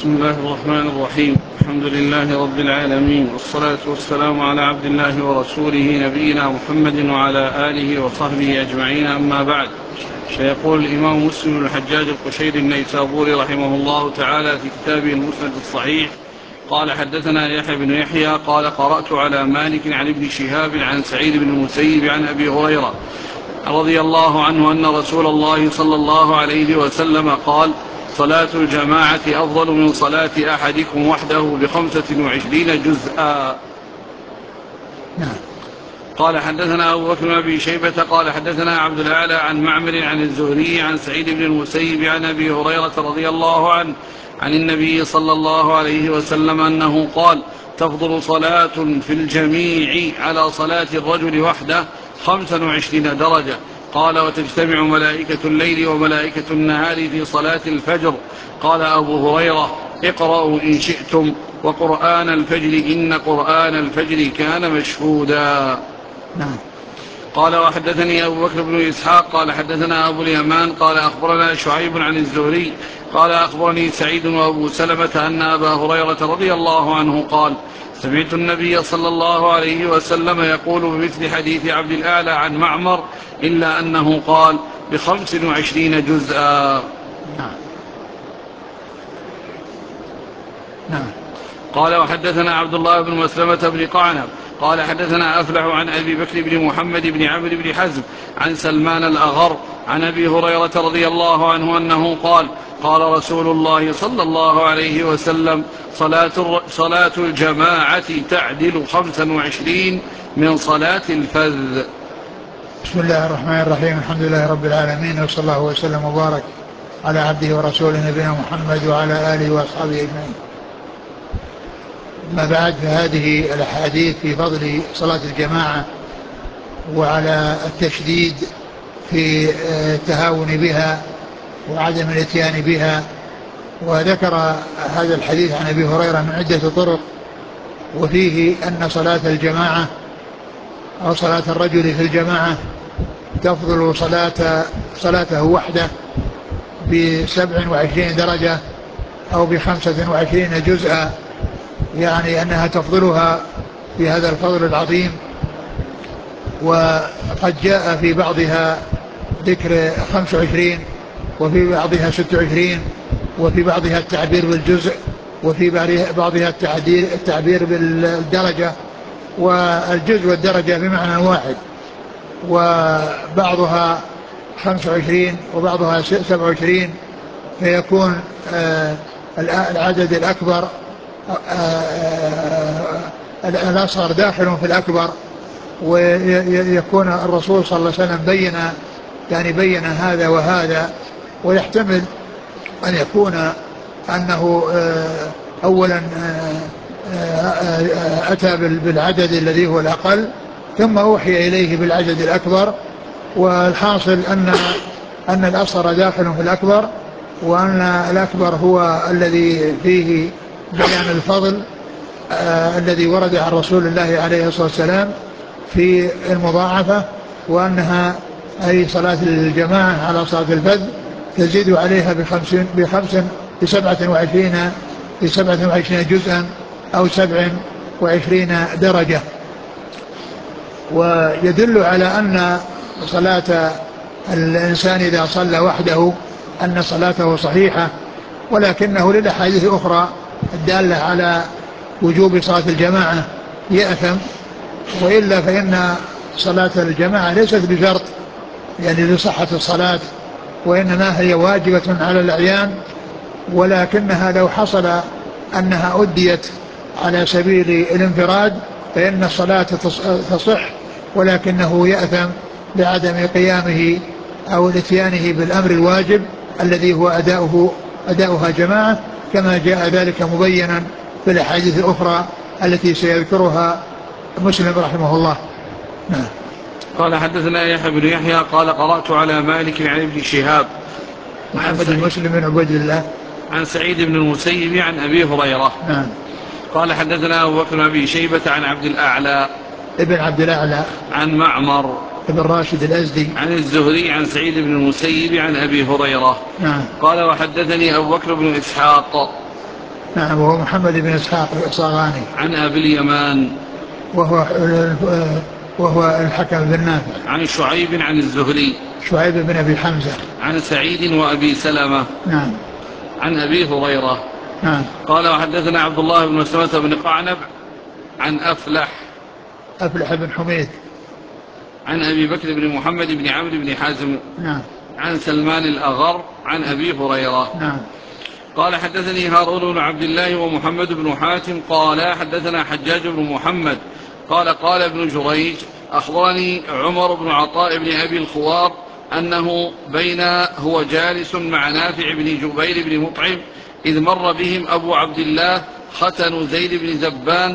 بسم الله الرحمن الرحيم. الحمد لله رب العالمين، والصلاة والسلام على عبد الله ورسوله نبينا محمد وعلى آله وصحبه أجمعين، أما بعد. سيقول الإمام مسلم بن الحجاج القشيري النيسابوري رحمه الله تعالى في كتابه المسند الصحيح: قال حدثنا يحيى بن يحيى قال قرأت على مالك عن ابن شهاب عن سعيد بن المسيب عن أبي هريرة رضي الله عنه أن رسول الله صلى الله عليه وسلم قال: صلاة الجماعة أفضل من صلاة أحدكم وحده ب25 جزءا. قال حدثنا أبو بكر بن أبي شيبة قال حدثنا عبد الأعلى عن معمر عن الزهري عن سعيد بن المسيب عن أبي هريرة رضي الله عنه عن النبي صلى الله عليه وسلم أنه قال: تفضل صلاة في الجميع على صلاة الرجل وحده 25 درجة. قال: وتجتمع ملائكة الليل وملائكة النهار في صلاة الفجر. قال أبو هريرة: اقرأوا إن شئتم، وقرآن الفجر إن قرآن الفجر كان مشهودا. قال: وحدثني أبو بكر بن إسحاق قال حدثنا أبو اليمان قال أخبرنا شعيب عن الزهري قال أخبرني سعيد وأبو سلمة أن أبا هريرة رضي الله عنه قال: سمعت النبي صلى الله عليه وسلم يقول بمثل حديث عبد الأعلى عن معمر، إلا أنه قال: ب25 جزءا. قال: وحدثنا عبد الله بن مسلمة بن قعنب قال حدثنا أفلح عن أبي بكر بن محمد بن عمرو بن حزم عن سلمان الأغر عن أبي هريرة رضي الله عنه أنه قال: قال رسول الله صلى الله عليه وسلم: صلاة الجماعة تعدل 25 من صلاة الفذ. بسم الله الرحمن الرحيم. الحمد لله رب العالمين، وصلى الله وسلم وبارك على عبده ورسوله نبينا محمد وعلى آله وأصحابه أجمعين. ما بعد، فهذه الأحاديث في فضل صلاة الجماعة وعلى التشديد في التهاون بها وعدم الاتيان بها. وذكر هذا الحديث عن أبي هريرة من عدة طرق، وفيه أن صلاة الجماعة أو صلاة الرجل في الجماعة تفضل صلاته وحده ب27 درجة أو ب25 جزءا، يعني أنها تفضلها في هذا الفضل العظيم. وقد جاء في بعضها ذكر 25 وفي بعضها 26 وفي بعضها التعبير بالجزء وفي بعضها التعبير بالدرجة، والجزء والدرجة بمعنى واحد، وبعضها 25 وبعضها 27، فيكون العدد الأكبر الأصغر داخل في الأكبر. ويكون الرسول صلى الله عليه وسلم بين هذا وهذا، ويحتمل أن يكون أنه أولا أتى بالعدد الذي هو الأقل ثم أوحي إليه بالعدد الأكبر. والحاصل أن الأصغر داخل في الأكبر، وأن الأكبر هو الذي فيه بيان الفضل الذي ورد عن رسول الله عليه الصلاة والسلام في المضاعفة، وأنها أي صلاة الجماعة على صلاة الفذ تزيد عليها ب27 جزءا أو 27 درجة. ويدل على أن صلاة الإنسان إذا صلى وحده أن صلاته صحيحة، ولكنه للأحاديث الأخرى الدالة على وجوب صلاة الجماعة يأثم. وإلا فإن صلاة الجماعة ليست بشرط يعني لصحة الصلاة، وإنما هي واجبة على الأعيان، ولكنها لو حصل أنها أديت على سبيل الانفراد فإن الصلاة تصح، ولكنه يأثم بعدم قيامه أو الاتيانه بالأمر الواجب الذي هو أداؤها جماعة، كما جاء ذلك مبينا في الأحاديث الأخرى التي سيذكرها مسلم رحمه الله. قال حدثنا يحيى بن يحيى قال قرأت على مالك عن ابن شهاب محمد بن مسلم بن عبيد الله عن سعيد بن المسيب عن أبي هريرة. قال حدثنا أبو بكر بن أبي شيبة عن عبد الأعلى ابن عبد الأعلى عن معمر ابن راشد الأزدي عن الزهري عن سعيد بن المسيب عن أبي هريرة. قال: وحدثني أبو بكر بن إسحاق نعم. وهو محمد بن إسحاق الصاغاني. عن أبي اليمان وهو الحكم بن نافع. عن شعيب عن الزهري شعيب بن أبي حمزة. عن سعيد وأبي سلمة. نعم. عن أبي هريرة. نعم. قال وحدثنا عبد الله بن مسلمة بن قعنب عن أفلح بن حميد عن أبي بكر بن محمد بن عمرو بن حازم. نعم. عن سلمان الأغر عن أبي هريرة. نعم. قال حدثني هارون بن عبد الله ومحمد بن حاتم قال حدثنا حجاج بن محمد قال ابن جريج أخبرني عمر بن عطاء بن أبي الخوار أنه بين هو جالس مع نافع بن جبير بن مطعم إذ مر بهم أبو عبد الله ختن زيد بن زبان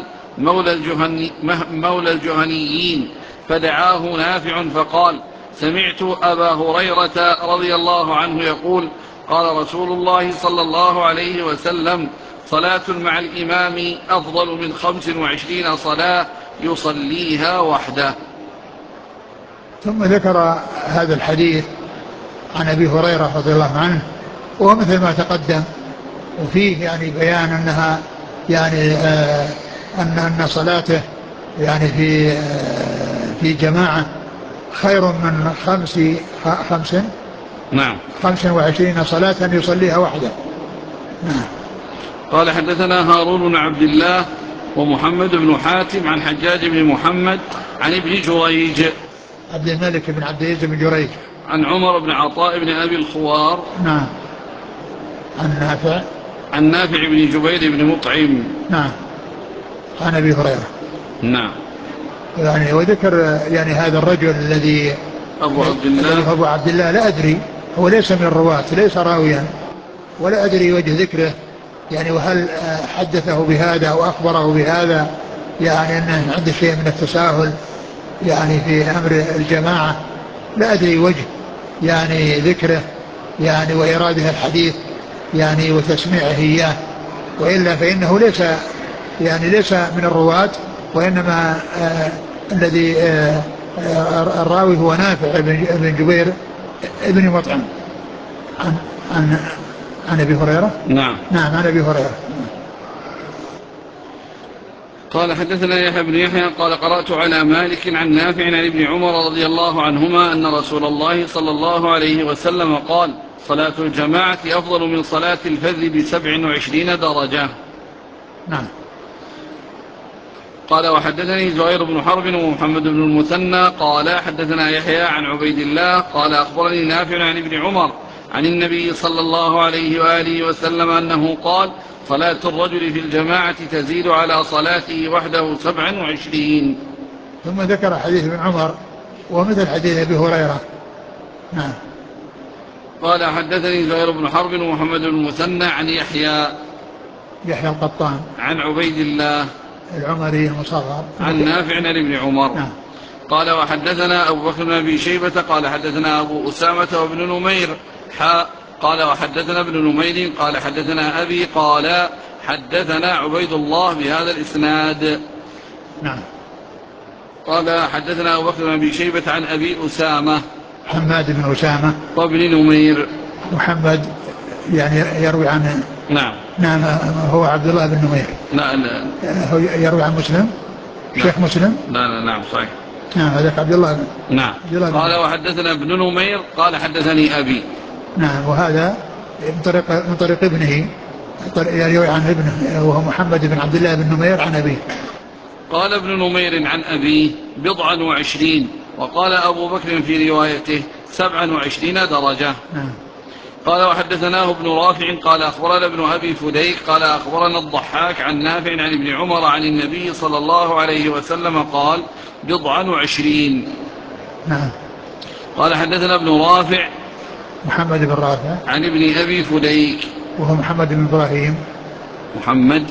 مولى الجهنيين فدعاه نافع فقال سمعت أبا هريرة رضي الله عنه يقول قال رسول الله صلى الله عليه وسلم صلاة مع الإمام أفضل من 25 صلاة يصليها وحده. ثم ذكر هذا الحديث عن أبي هريرة رضي الله عنه وهو مثل ما تقدم وفيه يعني بيان أنها يعني أن صلاته يعني في جماعة خير من 25 صلاة يصليها وحده. نعم. قال حدثنا هارون بن عبد الله ومحمد بن حاتم عن حجاج بن محمد عن ابن جريج عبد الملك بن عبد العزيز بن جريج عن عمر بن عطاء بن أبي الخوار. نعم. عن نافع بن جبير بن مطعم. نعم. عن أبي هريرة. نعم. يعني وذكر يعني هذا الرجل الذي أبو عبد الله لا أدري هو ليس من الرواة ليس راويا ولا أدري وجه ذكره يعني وهل حدثه بهذا أو أخبره بهذا يعني أنه عنده شيء من التساهل يعني في أمر الجماعة لا أدري وجه يعني ذكره يعني وإراده الحديث يعني وتسميعه إياه وإلا فإنه ليس من الرواة وإنما الذي الراوي هو نافع بن جبير ابن مطعم عن أبي هريرة. نعم. عن أبي هريرة. قال حدثنا يحيى بن يحيى قال قرأت على مالك عن نافع عن ابن عمر رضي الله عنهما أن رسول الله صلى الله عليه وسلم قال صلاة الجماعة أفضل من صلاة الفذ ب27 درجة. نعم. قال وحدثني زهير بن حرب ومحمد بن المثنى قال حدثنا يحيى عن عبيد الله قال أخبرني نافع عن ابن عمر عن النبي صلى الله عليه وآله وسلم أنه قال صلاة الرجل في الجماعة تزيد على صلاته وحده 27. ثم ذكر حديث ابن عمر ومثل حديث أبي هريرة. نعم. قال حدثني زهير بن حرب ومحمد بن المثنى عن يحيى القطان عن عبيد الله العمري المصغر عن نافع عن ابن عمر. نعم. قال وحدثنا أبو بكر بن أبي شيبة قال حدثنا أبو أسامة وابن نمير قال وحدثنا ابن نمير قال حدثنا أبي قال حدثنا عبيد الله بهذا الإسناد. نعم. قال حدثنا أبو بكر بن أبي شيبة عن أبي أسامة حماد بن أسامة وابن نمير. محمد يعني يروي عنه. نعم. هو عبد الله بن نمير. لا هو يروي عن مسلم. شيخ مسلم. نعم صحيح. نعم هذاك عبد الله. نعم. قال وحدثنا ابن نمير قال حدثني أبي. نعم. وهذا من طريق ابنه يروي عن ابنه وهو محمد بن عبد الله بن نمير عن أبيه. قال ابن نمير عن أبيه 27 وقال أبو بكر في روايته 27 درجة. نعم. قال وحدثناه ابن رافع قال أخبرنا ابن أبي فديك قال أخبرنا الضحاك عن نافع عن ابن عمر عن النبي صلى الله عليه وسلم قال 27. نعم. قال حدثنا ابن رافع محمد بن رافع عن ابن أبي فديك وهو محمد بن إبراهيم. محمد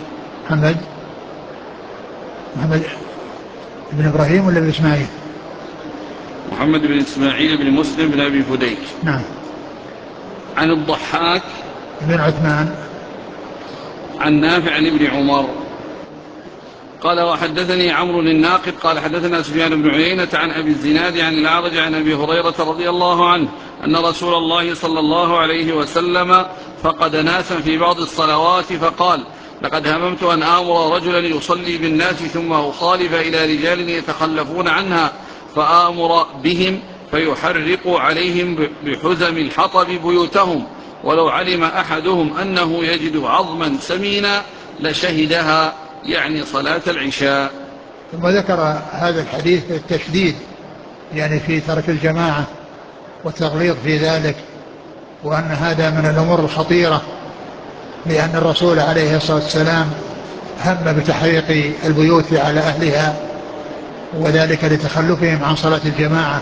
بن إبراهيم ولا بن إسماعيل؟ محمد بن إسماعيل بن مسلم بن أبي فديك. نعم. عن الضحاك بن عثمان عن نافع عن ابن عمر. قال وحدثني عمرو الناقد قال حدثنا سفيان بن عيينة عن أبي الزناد عن الأعرج عن أبي هريرة رضي الله عنه أن رسول الله صلى الله عليه وسلم فقد ناسا في بعض الصلوات فقال لقد هممت أن آمر رجلا يصلي بالناس ثم أخالف إلى رجال يتخلفون عنها فآمر بهم فيحرق عليهم بحزم الحطب بيوتهم، ولو علم أحدهم أنه يجد عظما سمينا لشهدها، يعني صلاة العشاء. ثم ذكر هذا الحديث التشديد يعني في ترك الجماعة والتغليظ في ذلك، وأن هذا من الأمور الخطيرة، لأن الرسول عليه الصلاة والسلام هم بتحريق البيوت على أهلها، وذلك لتخلفهم عن صلاة الجماعة،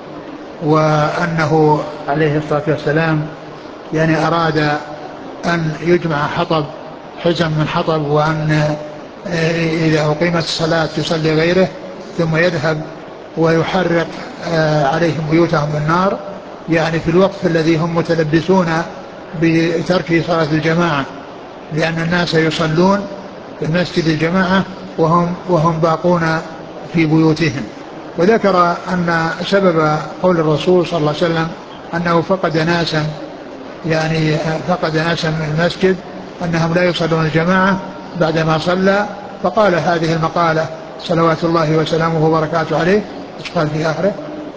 وأنه عليه الصلاة والسلام يعني أراد أن يجمع حطب، حزم من حطب، وأن إذا أقيمت الصلاة يصلي غيره ثم يذهب ويحرق عليهم بيوتهم بالنار، يعني في الوقت الذي هم متلبسون بترك صلاة الجماعة، لأن الناس يصلون في المسجد الجماعة وهم باقون في بيوتهم. وذكر أن سبب قول الرسول صلى الله عليه وسلم أنه فقد ناسا من المسجد أنهم لا يصلون الجماعة بعدما صلى، فقال هذه المقالة صلوات الله وسلامه وبركاته عليه. ايش قال في آخره؟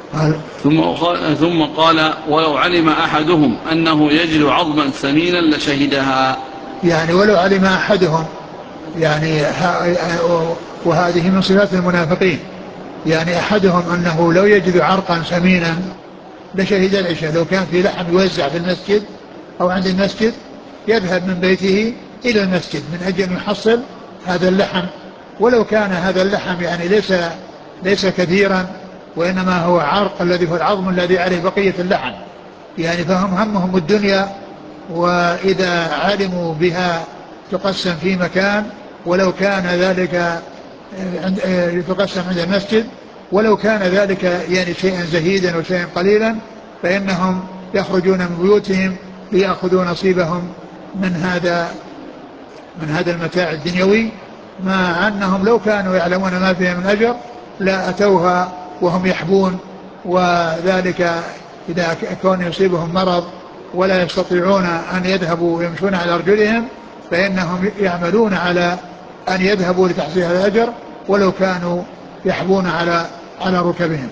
ثم قال ولو علم أحدهم أنه يجد عظما سمينا لشهدها، يعني ولو علم أحدهم، يعني وهذه من صفات المنافقين، يعني أحدهم أنه لو يجد عرقا سمينا لشهد العشاء. لو كان في لحم يوزع في المسجد أو عند المسجد يذهب من بيته إلى المسجد من أجل أن يحصل هذا اللحم، ولو كان هذا اللحم يعني ليس كثيرا، وإنما هو عرق الذي هو العظم الذي عليه بقية اللحم، يعني فهم همهم الدنيا، وإذا علموا بها تقسم في مكان، ولو كان ذلك تقسم عند المسجد، ولو كان ذلك يعني شيئا زهيدا وشيئا قليلا، فإنهم يخرجون من بيوتهم ليأخذوا نصيبهم من هذا المتاع الدنيوي، مع أنهم لو كانوا يعلمون ما فيها من أجر لا أتوها وهم يحبون، وذلك إذا كان يصيبهم مرض ولا يستطيعون أن يذهبوا ويمشون على أرجلهم فإنهم يعملون على أن يذهبوا لتحصيل هذا الأجر ولو كانوا يحبون على ركبهم.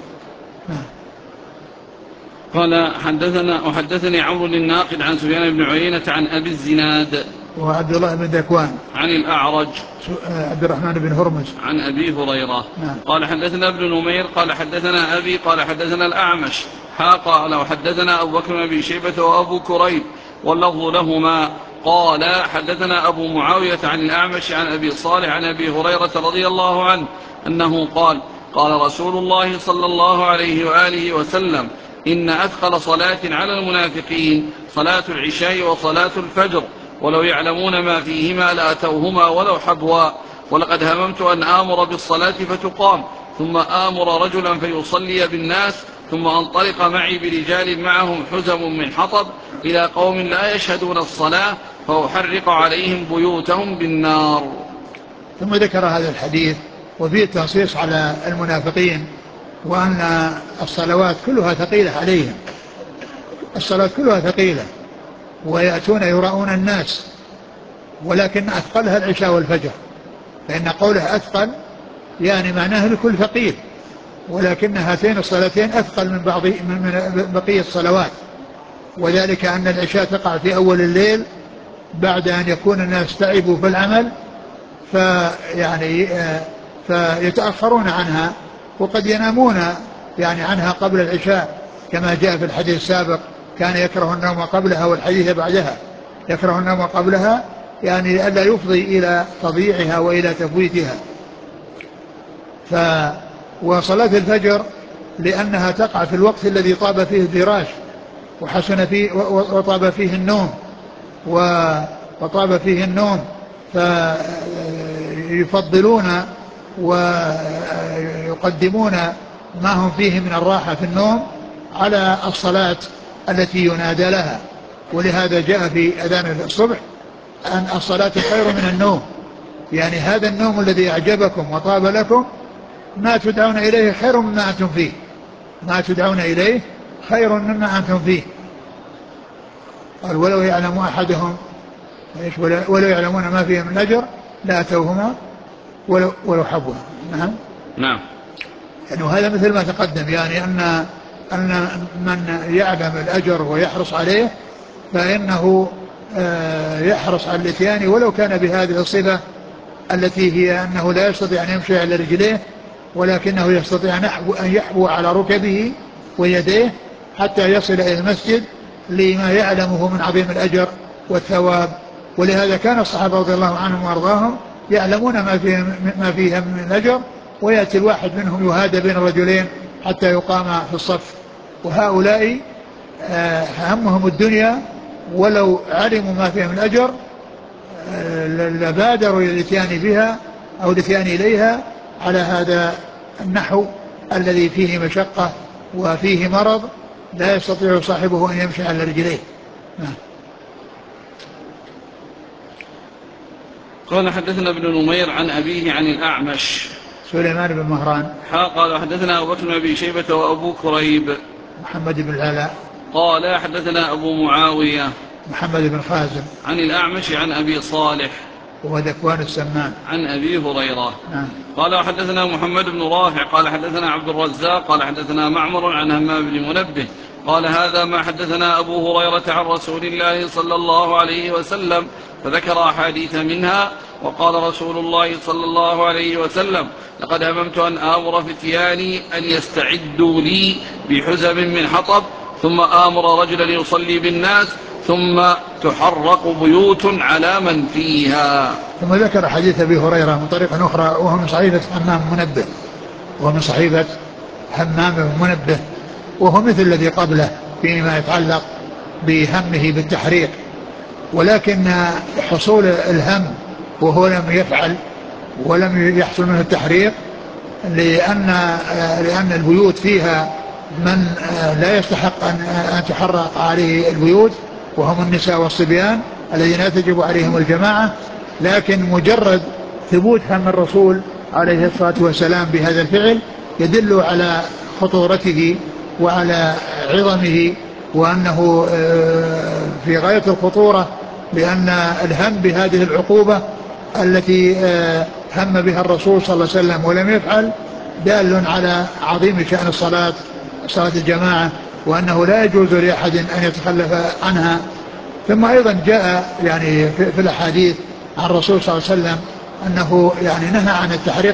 قال حدثني عمرو الناقد عن سفيان بن عيينة عن أبي الزناد وعبد الله بن ذكوان عن الأعرج عبد الرحمن بن هرمز عن أبي هريرة. قال حدثنا ابن نمير قال حدثنا أبي قال حدثنا الأعمش قال وحدثنا أبو بكر بن أبي شيبة وأبو كريب واللفظ لهما قال حدثنا أبو معاوية عن الأعمش عن أبي صالح عن أبي هريرة رضي الله عنه أنه قال قال رسول الله صلى الله عليه وآله وسلم إن أثقل صلاة على المنافقين صلاة العشاء وصلاة الفجر، ولو يعلمون ما فيهما لأتوهما ولو حبوا، ولقد هممت أن آمر بالصلاة فتقام ثم آمر رجلا فيصلي بالناس ثم أنطلق معي برجال معهم حزم من حطب إلى قوم لا يشهدون الصلاة فأحرق عليهم بيوتهم بالنار. ثم ذكر هذا الحديث وفيه التنصيص على المنافقين، وأن الصلوات كلها ثقيلة عليهم، الصلاة كلها ثقيلة، ويأتون يراؤون الناس، ولكن أثقلها العشاء والفجر، فإن قوله أثقل يعني معناه الكل ثقيل، ولكن هاتين الصلاتين أثقل من بقية الصلوات، وذلك أن العشاء تقع في أول الليل بعد أن يكون الناس تعبوا في العمل فيتأخرون عنها، وقد ينامون يعني عنها قبل العشاء كما جاء في الحديث السابق كان يكره النوم قبلها والحديث بعدها، يكره النوم قبلها يعني ألا يفضي إلى تضييعها وإلى تفويتها. وصلاة الفجر لأنها تقع في الوقت الذي طاب فيه الفراش وحسن فيه وطاب فيه النوم وطاب فيه النوم، فيفضلون ويقدمون ما هم فيه من الراحة في النوم على الصلاة التي ينادى لها. ولهذا جاء في أذان الصبح أن الصلاة خير من النوم، يعني هذا النوم الذي أعجبكم وطاب لكم ما تدعون إليه خير مما أنتم فيه، ما تدعون إليه خير مما أنتم فيه. قال ولو يعلم أحدهم ولا يعلمون ما فيه من أجر لأتوهما ولو حبوا. نعم. نعم. يعني وهذا مثل ما تقدم، يعني أن من يعلم الأجر ويحرص عليه فإنه يحرص على الاتيان ولو كان بهذه الصفة التي هي أنه لا يستطيع أن يمشي على رجليه، ولكنه يستطيع أن يحبو على ركبه ويديه حتى يصل إلى المسجد لما يعلمه من عظيم الأجر والثواب. ولهذا كان الصحابة رضي الله عنهم وارضاهم يعلمون ما فيه من الأجر، ويأتي الواحد منهم يهادى بين الرجلين حتى يقام في الصف. وهؤلاء همهم الدنيا، ولو علموا ما فيها من الأجر لبادروا إلى الاتيان بها أو الاتيان إليها على هذا النحو الذي فيه مشقة وفيه مرض لا يستطيع صاحبه أن يمشي على رجليه. قال حدثنا ابن نمير عن أبيه عن الأعمش سليمان بن مهران. قال حدثنا أبو بكر بن أبي شيبة وأبو كريب محمد بن العلاء. قال حدثنا أبو معاوية محمد بن خازم عن الأعمش عن أبي صالح وهو ذكوان السمان عن أبي هريرة. قال حدثنا محمد بن رافع قال حدثنا عبد الرزاق قال حدثنا معمر عن همام بن منبه قال هذا ما حدثنا أبو هريرة عن رسول الله صلى الله عليه وسلم، فذكر أحاديث منها. وقال رسول الله صلى الله عليه وسلم: لقد هممت أن آمر فتياني أن يستعدوا لي بحزم من حطب، ثم آمر رجلا يصلي بالناس، ثم تحرق بيوت على من فيها. ثم ذكر حديث أبي هريرة من طريق أخرى وهو من صحيفة همام بن منبه، وهو مثل الذي قبله فيما يتعلق بهمه بالتحريق، ولكن حصول الهم وهو لم يفعل ولم يحصل منه التحريق لأن البيوت فيها من لا يستحق أن تحرق عليه البيوت، وهم النساء والصبيان الذين لا تجب عليهم الجماعة. لكن مجرد ثبوت هم الرسول عليه الصلاة والسلام بهذا الفعل يدل على خطورته وعلى عظمه، وأنه في غاية الخطورة، لأن الهم بهذه العقوبة التي هم بها الرسول صلى الله عليه وسلم ولم يفعل دال على عظيم شأن صلاة الجماعة، وأنه لا يجوز لأحد أن يتخلف عنها. ثم أيضا جاء يعني في الأحاديث عن الرسول صلى الله عليه وسلم أنه يعني نهى عن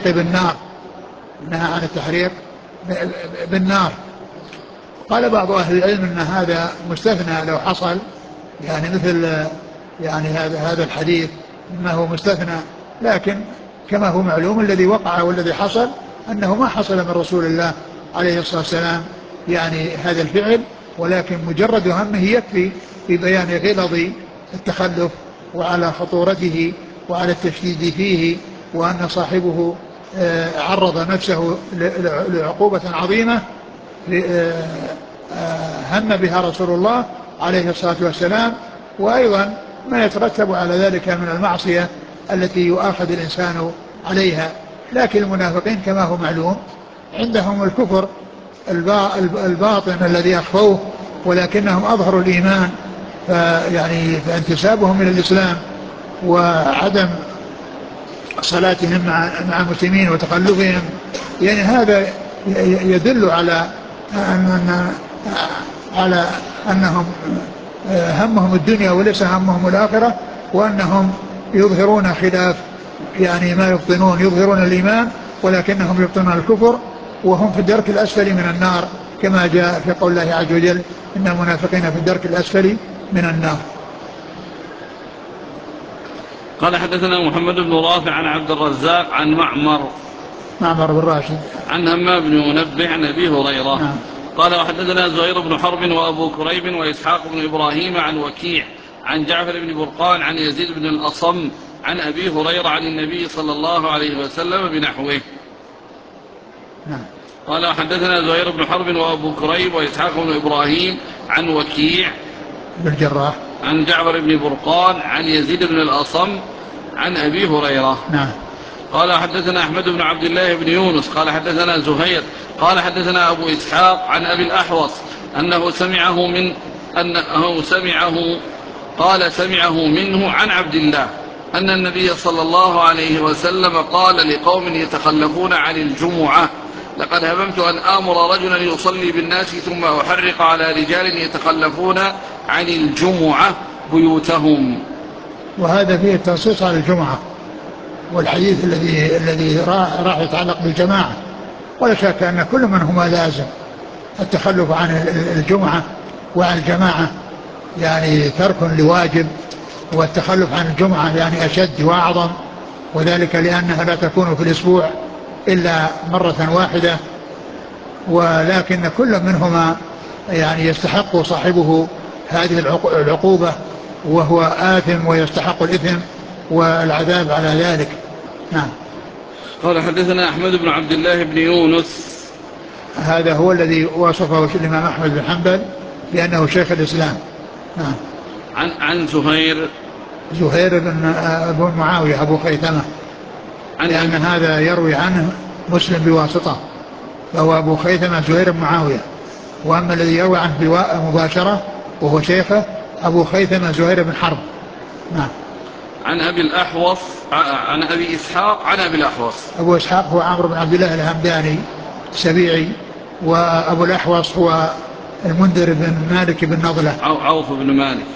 التحريق بالنار. قال بعض أهل العلم أن هذا مستثنى لو حصل، يعني مثل يعني هذا الحديث أنه مستثنى، لكن كما هو معلوم الذي وقع والذي حصل أنه ما حصل من رسول الله عليه الصلاة والسلام يعني هذا الفعل، ولكن مجرد همه يكفي في بيان غلظ التخلف وعلى خطورته وعلى التشديد فيه، وأن صاحبه عرض نفسه لعقوبة عظيمة هم بها رسول الله عليه الصلاة والسلام، وأيضا ما يترتب على ذلك من المعصية التي يؤاخذ الإنسان عليها. لكن المنافقين كما هو معلوم عندهم الكفر الباطن الذي أخفوه، ولكنهم أظهروا الإيمان، فانتسابهم إلى الإسلام وعدم صلاتهم مع المسلمين وتخلفهم، يعني هذا يدل على أنهم همهم الدنيا وليس همهم الآخرة، وأنهم يظهرون خلاف يعني ما يبطنون، يظهرون الإيمان ولكنهم يبطنون الكفر، وهم في الدرك الأسفل من النار، كما جاء في قول الله عز وجل: إن المنافقين في الدرك الأسفل من النار. قال حدثنا محمد بن رافع عن عبد الرزاق عن معمر بن راشد عن همام بن منبه عن أبي هريرة. قال وحدثنا زهير بن حرب وأبو كريب وإسحاق بن إبراهيم عن وكيع عن جعفر بن برقان عن يزيد بن الأصم عن أبي هريرة عن النبي صلى الله عليه وسلم بنحوه. قال حدثنا زهير بن حرب وأبو كريب وإسحاق بن إبراهيم عن وكيع بن الجراح عن جعفر بن برقان عن يزيد بن الأصم عن أبي هريرة. قال حدثنا أحمد بن عبد الله بن يونس قال حدثنا زهير قال حدثنا أبو إسحاق عن أبي الأحوص أنه سمعه قال سمعه منه عن عبد الله أن النبي صلى الله عليه وسلم قال لقوم يتخلفون عن الجمعة: لقد هممت أن آمر رجلا يصلي بالناس ثم أحرق على رجال يتخلفون عن الجمعة بيوتهم. وهذا فيه التنصيص على الجمعة، والحديث الذي راح يتعلق بالجماعة، ولا شك أن كل منهما لازم. التخلف عن الجمعة وعن الجماعة يعني ترك لواجب، والتخلف عن الجمعة يعني أشد وأعظم، وذلك لأنها لا تكون في الأسبوع إلا مرة واحدة، ولكن كل منهما يعني يستحق صاحبه هذه العقوبة، وهو آثم ويستحق الإثم والعذاب على ذلك. نعم. قال حدثنا أحمد بن عبد الله بن يونس، هذا هو الذي وصفه الإمام أحمد بن حنبل بأنه شيخ الإسلام. نعم. عن زهير بن معاوية أبو خيثمة، لأن هذا يروي عنه مسلم بواسطة، فهو أبو خيثمة زهير بن معاوية. وأما الذي يروي عنه مباشرة وهو شيخه أبو خيثمة زهير بن حرب. نعم. عن أبي الأحوص عن أبي إسحاق عن أبي الأحوص. أبو إسحاق هو عمرو بن عبد الله الهمداني السبيعي، وأبو الأحوص هو المنذر بن مالك بن نضلة. عوف بن مالك.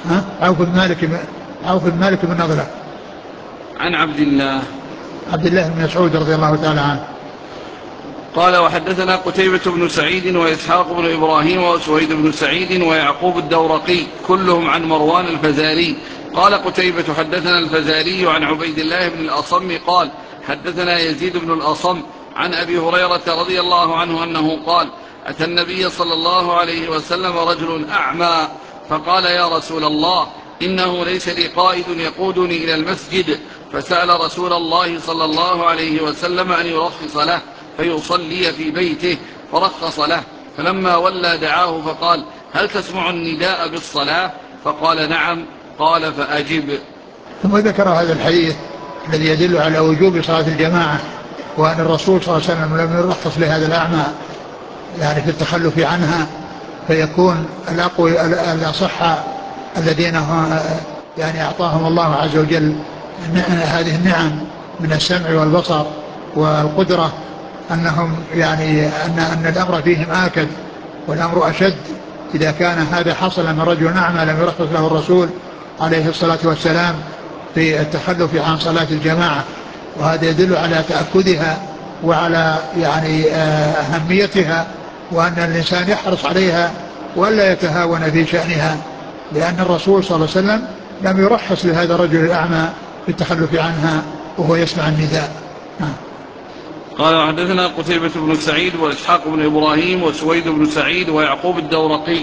عوف بن مالك بن نضلة. عن عبد الله بن مسعود رضي الله تعالى عنه. قال وحدثنا قتيبة بن سعيد وإسحاق بن إبراهيم وسويد بن سعيد ويعقوب الدورقي كلهم عن مروان الفزاري. قال قتيبة حدثنا الفزاري عن عبيد الله بن الأصم قال حدثنا يزيد بن الأصم عن أبي هريرة رضي الله عنه أنه قال: أتى النبي صلى الله عليه وسلم رجل أعمى فقال: يا رسول الله، إنه ليس لي قائد يقودني إلى المسجد، فسأل رسول الله صلى الله عليه وسلم أن يرخص له فيصلي في بيته، فرخص له، فلما ولى دعاه فقال: هل تسمع النداء بالصلاة؟ فقال: نعم. قال: فأجب. ثم ذكر هذا الحديث الذي يدل على وجوب صلاة الجماعة، وأن الرسول صلى الله عليه وسلم لم يرخص لهذا الأعمى يعني في التخلف عنها، فيكون الأقوى الأصحى الذين يعني أعطاهم الله عز وجل هذه النعم من السمع والبصر والقدرة، أنهم يعني أن الأمر فيهم آكد والأمر أشد إذا كان هذا حصل من رجل أعمى لم يرخص له الرسول عليه الصلاة والسلام في التخلف عن صلاة الجماعة. وهذا يدل على تأكدها وعلى يعني أهميتها، وأن الإنسان يحرص عليها ولا يتهاون في شأنها، لأن الرسول صلى الله عليه وسلم لم يرخص لهذا الرجل الأعمى في التخلف عنها وهو يسمع النداء. قال وحدثنا قتيبة بن سعيد وإسحاق بن إبراهيم وسويد بن سعيد ويعقوب الدورقي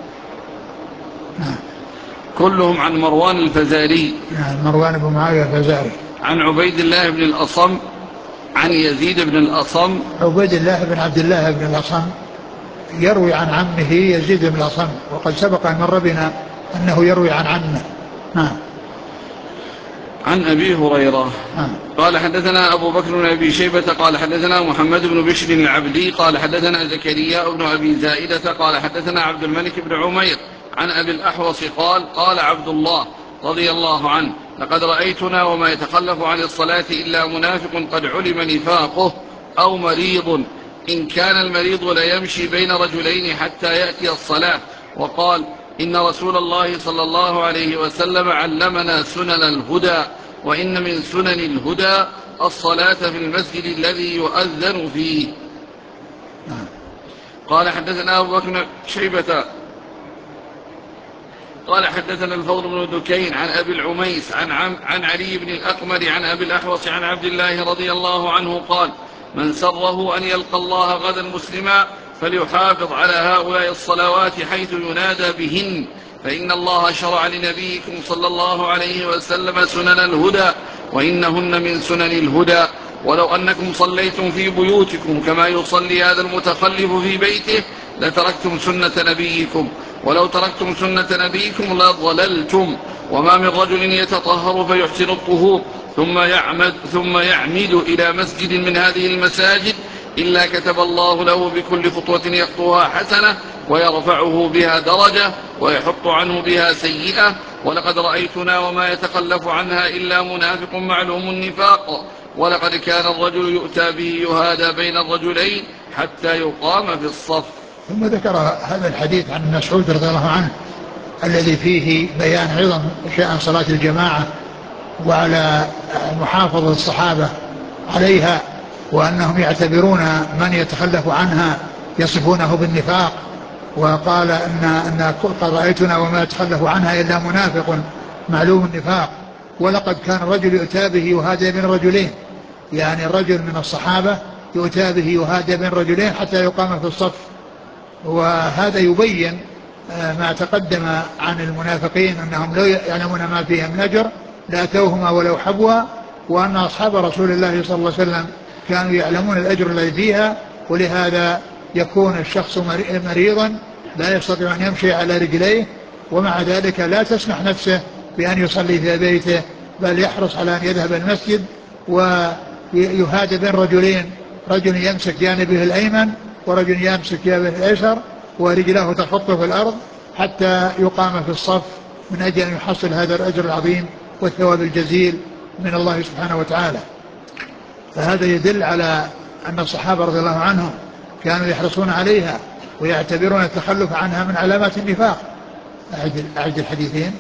كلهم عن مروان الفزاري. مروان بن معاوية الفزاري. عن عبيد الله بن الأصم عن يزيد بن الأصم. عبيد الله بن عبد الله بن الأصم يروي عن عمه يزيد بن الأصم، وقد سبق أن مر بنا أنه يروي عن عمه. عن أبي هريرة. قال حدثنا أبو بكر بن أبي شيبة قال حدثنا محمد بن بشر العبدي قال حدثنا زكريا بن أبي زائدة قال حدثنا عبد الملك بن عمير عن أبي الأحوص قال: قال عبد الله رضي الله عنه: لقد رأيتنا وما يتخلف عن الصلاة إلا منافق قد علم نفاقه أو مريض، إن كان المريض ليمشي بين رجلين حتى يأتي الصلاة. وقال: إن رسول الله صلى الله عليه وسلم علمنا سنن الهدى، وإن من سنن الهدى الصلاة في المسجد الذي يؤذن فيه. قال حدثنا أبو بكر بن شيبة قال حدثنا الفضل بن دكين عن أبي العميس عن علي بن الأقمر عن أبي الأحوص عن عبد الله رضي الله عنه قال: من سره أن يلقى الله غدا مسلما فليحافظ على هؤلاء الصلوات حيث ينادى بهن، فإن الله شرع لنبيكم صلى الله عليه وسلم سنن الهدى، وإنهن من سنن الهدى. ولو أنكم صليتم في بيوتكم كما يصلي هذا المتخلف في بيته لتركتم سنة نبيكم، ولو تركتم سنة نبيكم لضللتم. وما من رجل يتطهر فيحسن الطهور ثم يعمد إلى مسجد من هذه المساجد إلا كتب الله له بكل خطوة يخطوها حسنة، ويرفعه بها درجة، ويحط عنه بها سيئة، ولقد رأيتنا وما يتخلف عنها إلا منافق معلوم النفاق ولقد كان الرجل يؤتى به يهادى بين الرجلين حتى يقام في الصف. ثم ذكر هذا الحديث عن مسعود رضي الله عنه الذي فيه بيان عظم شأن صلاة الجماعة وعلى محافظة الصحابة عليها، وأنهم يعتبرون من يتخلف عنها يصفونه بالنفاق، وقال أن قد رأيتنا وما يتخلف عنها إلا منافق معلوم النفاق ولقد كان الرجل يؤتى به يهادى بين رجلين، يعني الرجل من الصحابة يؤتى به يهادى بين رجلين حتى يقام في الصف. وهذا يبين ما تقدم عن المنافقين أنهم لو يعلمون ما فيها من أجر لأتوهما ولو حبوا، وأن أصحاب رسول الله صلى الله عليه وسلم كانوا يعلمون الأجر الذي فيها، ولهذا يكون الشخص مريضا لا يستطيع أن يمشي على رجليه، ومع ذلك لا تسمح نفسه بأن يصلي في بيته، بل يحرص على أن يذهب المسجد ويهادى بين رجلين، رجل يمسك جانبه الأيمن ورجل يمسك جانبه الأيسر ورجله تخط في الأرض حتى يقام في الصف من أجل أن يحصل هذا الأجر العظيم والثواب الجزيل من الله سبحانه وتعالى. فهذا يدل على أن الصحابة رضي الله عنهم كانوا يحرصون عليها ويعتبرون التخلف عنها من علامات النفاق. أعد الحديثين.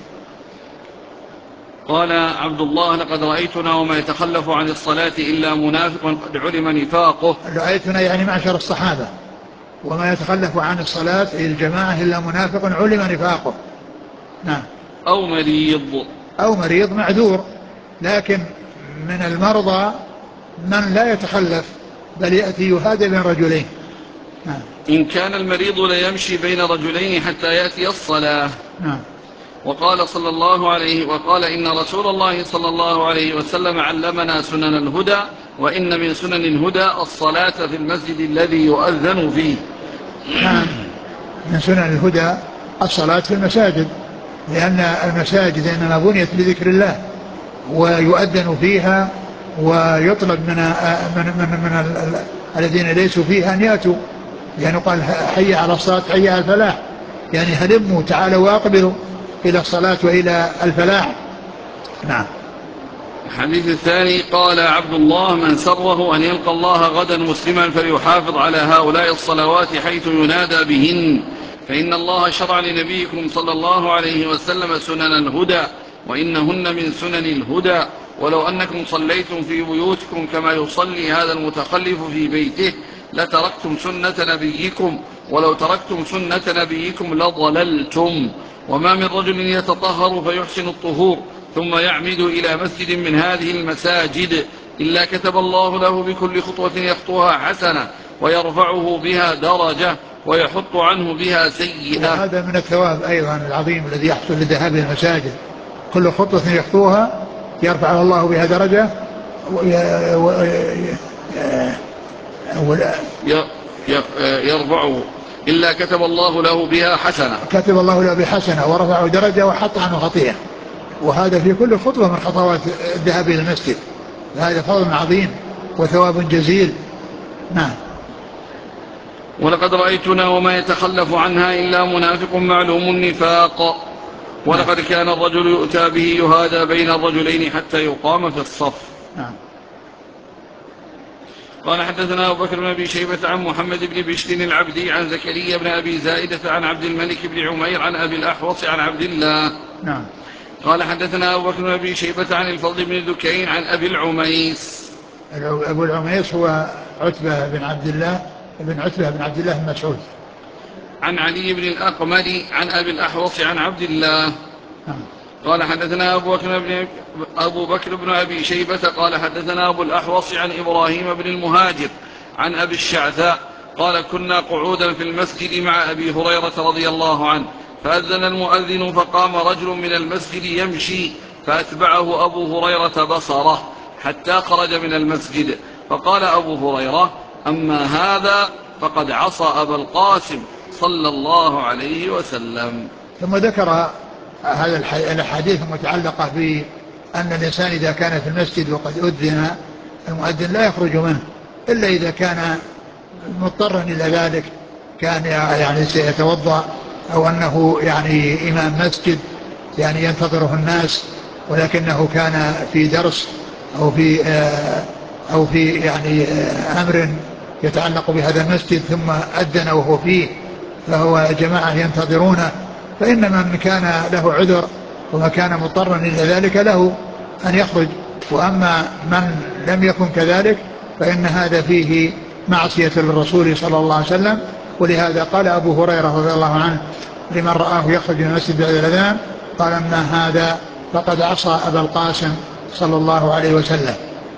قال عبد الله لقد رأيتنا وما يتخلف عن الصلاة إلا منافق قد علم نفاقه. رأيتنا يعني معشر الصحابة، وما يتخلف عن الصلاة إلى الجماعة إلا منافق علم نفاقه. نعم. أو مريض معذور، لكن من المرضى من لا يتخلف بل يأتي يهادى بين رجلين. نعم. إن كان المريض ليمشي بين رجلين حتى يأتي الصلاة. نعم. وقال إن رسول الله صلى الله عليه وسلم علمنا سنن الهدى، وإن من سنن الهدى الصلاة في المسجد الذي يؤذن فيه. نعم، من سنن الهدى الصلاة في المساجد، لأن المساجد إنما بنيت لذكر الله ويؤذن فيها، ويطلب من الذين ليسوا فيها أن يأتوا، يعني قال حي على الصلاة حي على الفلاح، يعني هلموا تعالوا واقبلوا إلى الصلاة وإلى الفلاح. نعم. الحديث الثاني قال عبد الله من سره أن يلقى الله غدا مسلما فليحافظ على هؤلاء الصلوات حيث ينادى بهن، فإن الله شرع لنبيكم صلى الله عليه وسلم سنن الهدى، وإنهن من سنن الهدى، ولو أنكم صليتم في بيوتكم كما يصلي هذا المتخلف في بيته لتركتم سنة نبيكم، ولو تركتم سنة نبيكم لضللتم. وما من رجل يتطهر فيحسن الطهور ثم يعمد إلى مسجد من هذه المساجد إلا كتب الله له بكل خطوة يخطوها حسنة ويرفعه بها درجة ويحط عنه بها سيئة. هذا من الثواب أيضا العظيم الذي يحصل لذهاب المساجد، كل خطوة يخطوها يرفع الله بها درجة يرفعه إلا كتب الله له بها حسنة، كتب الله له بحسنة ورفعه درجة وحط عنه خطيئة، وهذا في كل خطوة من خطوات الذهاب إلى المسجد، هذا فضل عظيم وثواب جزيل. نعم. ولقد رأيتنا وما يتخلف عنها إلا منافق معلوم النفاق ولقد كان الرجل يؤتى به يهادى بين الرجلين حتى يقام في الصف. نعم. قال حدثنا أبو بكر بن أبي شيبة عن محمد بن بشر العبدي عن زكريا بن أبي زائدة عن عبد الملك بن عمير عن أبي الأحوص عن عبد الله. نعم. قال حدثنا أبو بكر بن أبي شيبة عن الفضل بن ذكين عن أبي العميس. أبو العميس هو عتبة بن عبد الله بن مسعود. عن علي بن الأقمل عن أبي الأحوص عن عبد الله. قال حدثنا أبو بكر بن أبي شيبة قال حدثنا أبو الأحوص عن إبراهيم بن المهاجر عن أبي الشعثاء قال كنا قعودا في المسجد مع أبي هريرة رضي الله عنه فأذن المؤذن فقام رجل من المسجد يمشي فأتبعه أبو هريرة بصره حتى خرج من المسجد فقال أبو هريرة أما هذا فقد عصى أبا القاسم صلى الله عليه وسلم. ثم ذكر هذا الحديث المتعلقة بأن الإنسان إذا كان في المسجد وقد أذن المؤذن لا يخرج منه إلا إذا كان مضطرا إلى ذلك، كان يعني سيتوضأ أو أنه يعني إمام مسجد يعني ينتظره الناس، ولكنه كان في درس أو في يعني أمر يتعلق بهذا المسجد ثم أذن وهو فيه، فهو جماعة ينتظرونه، فإن من كان له عذر وما كان مضطرا إلى ذلك له أن يخرج. وأما من لم يكن كذلك فإن هذا فيه معصية للرسول صلى الله عليه وسلم. ولهذا قال أبو هريرة رضي الله عنه لمن رآه يخرج من المسجد بعد الأذان قال: أما هذا فقد عصى أبا القاسم صلى الله عليه وسلم.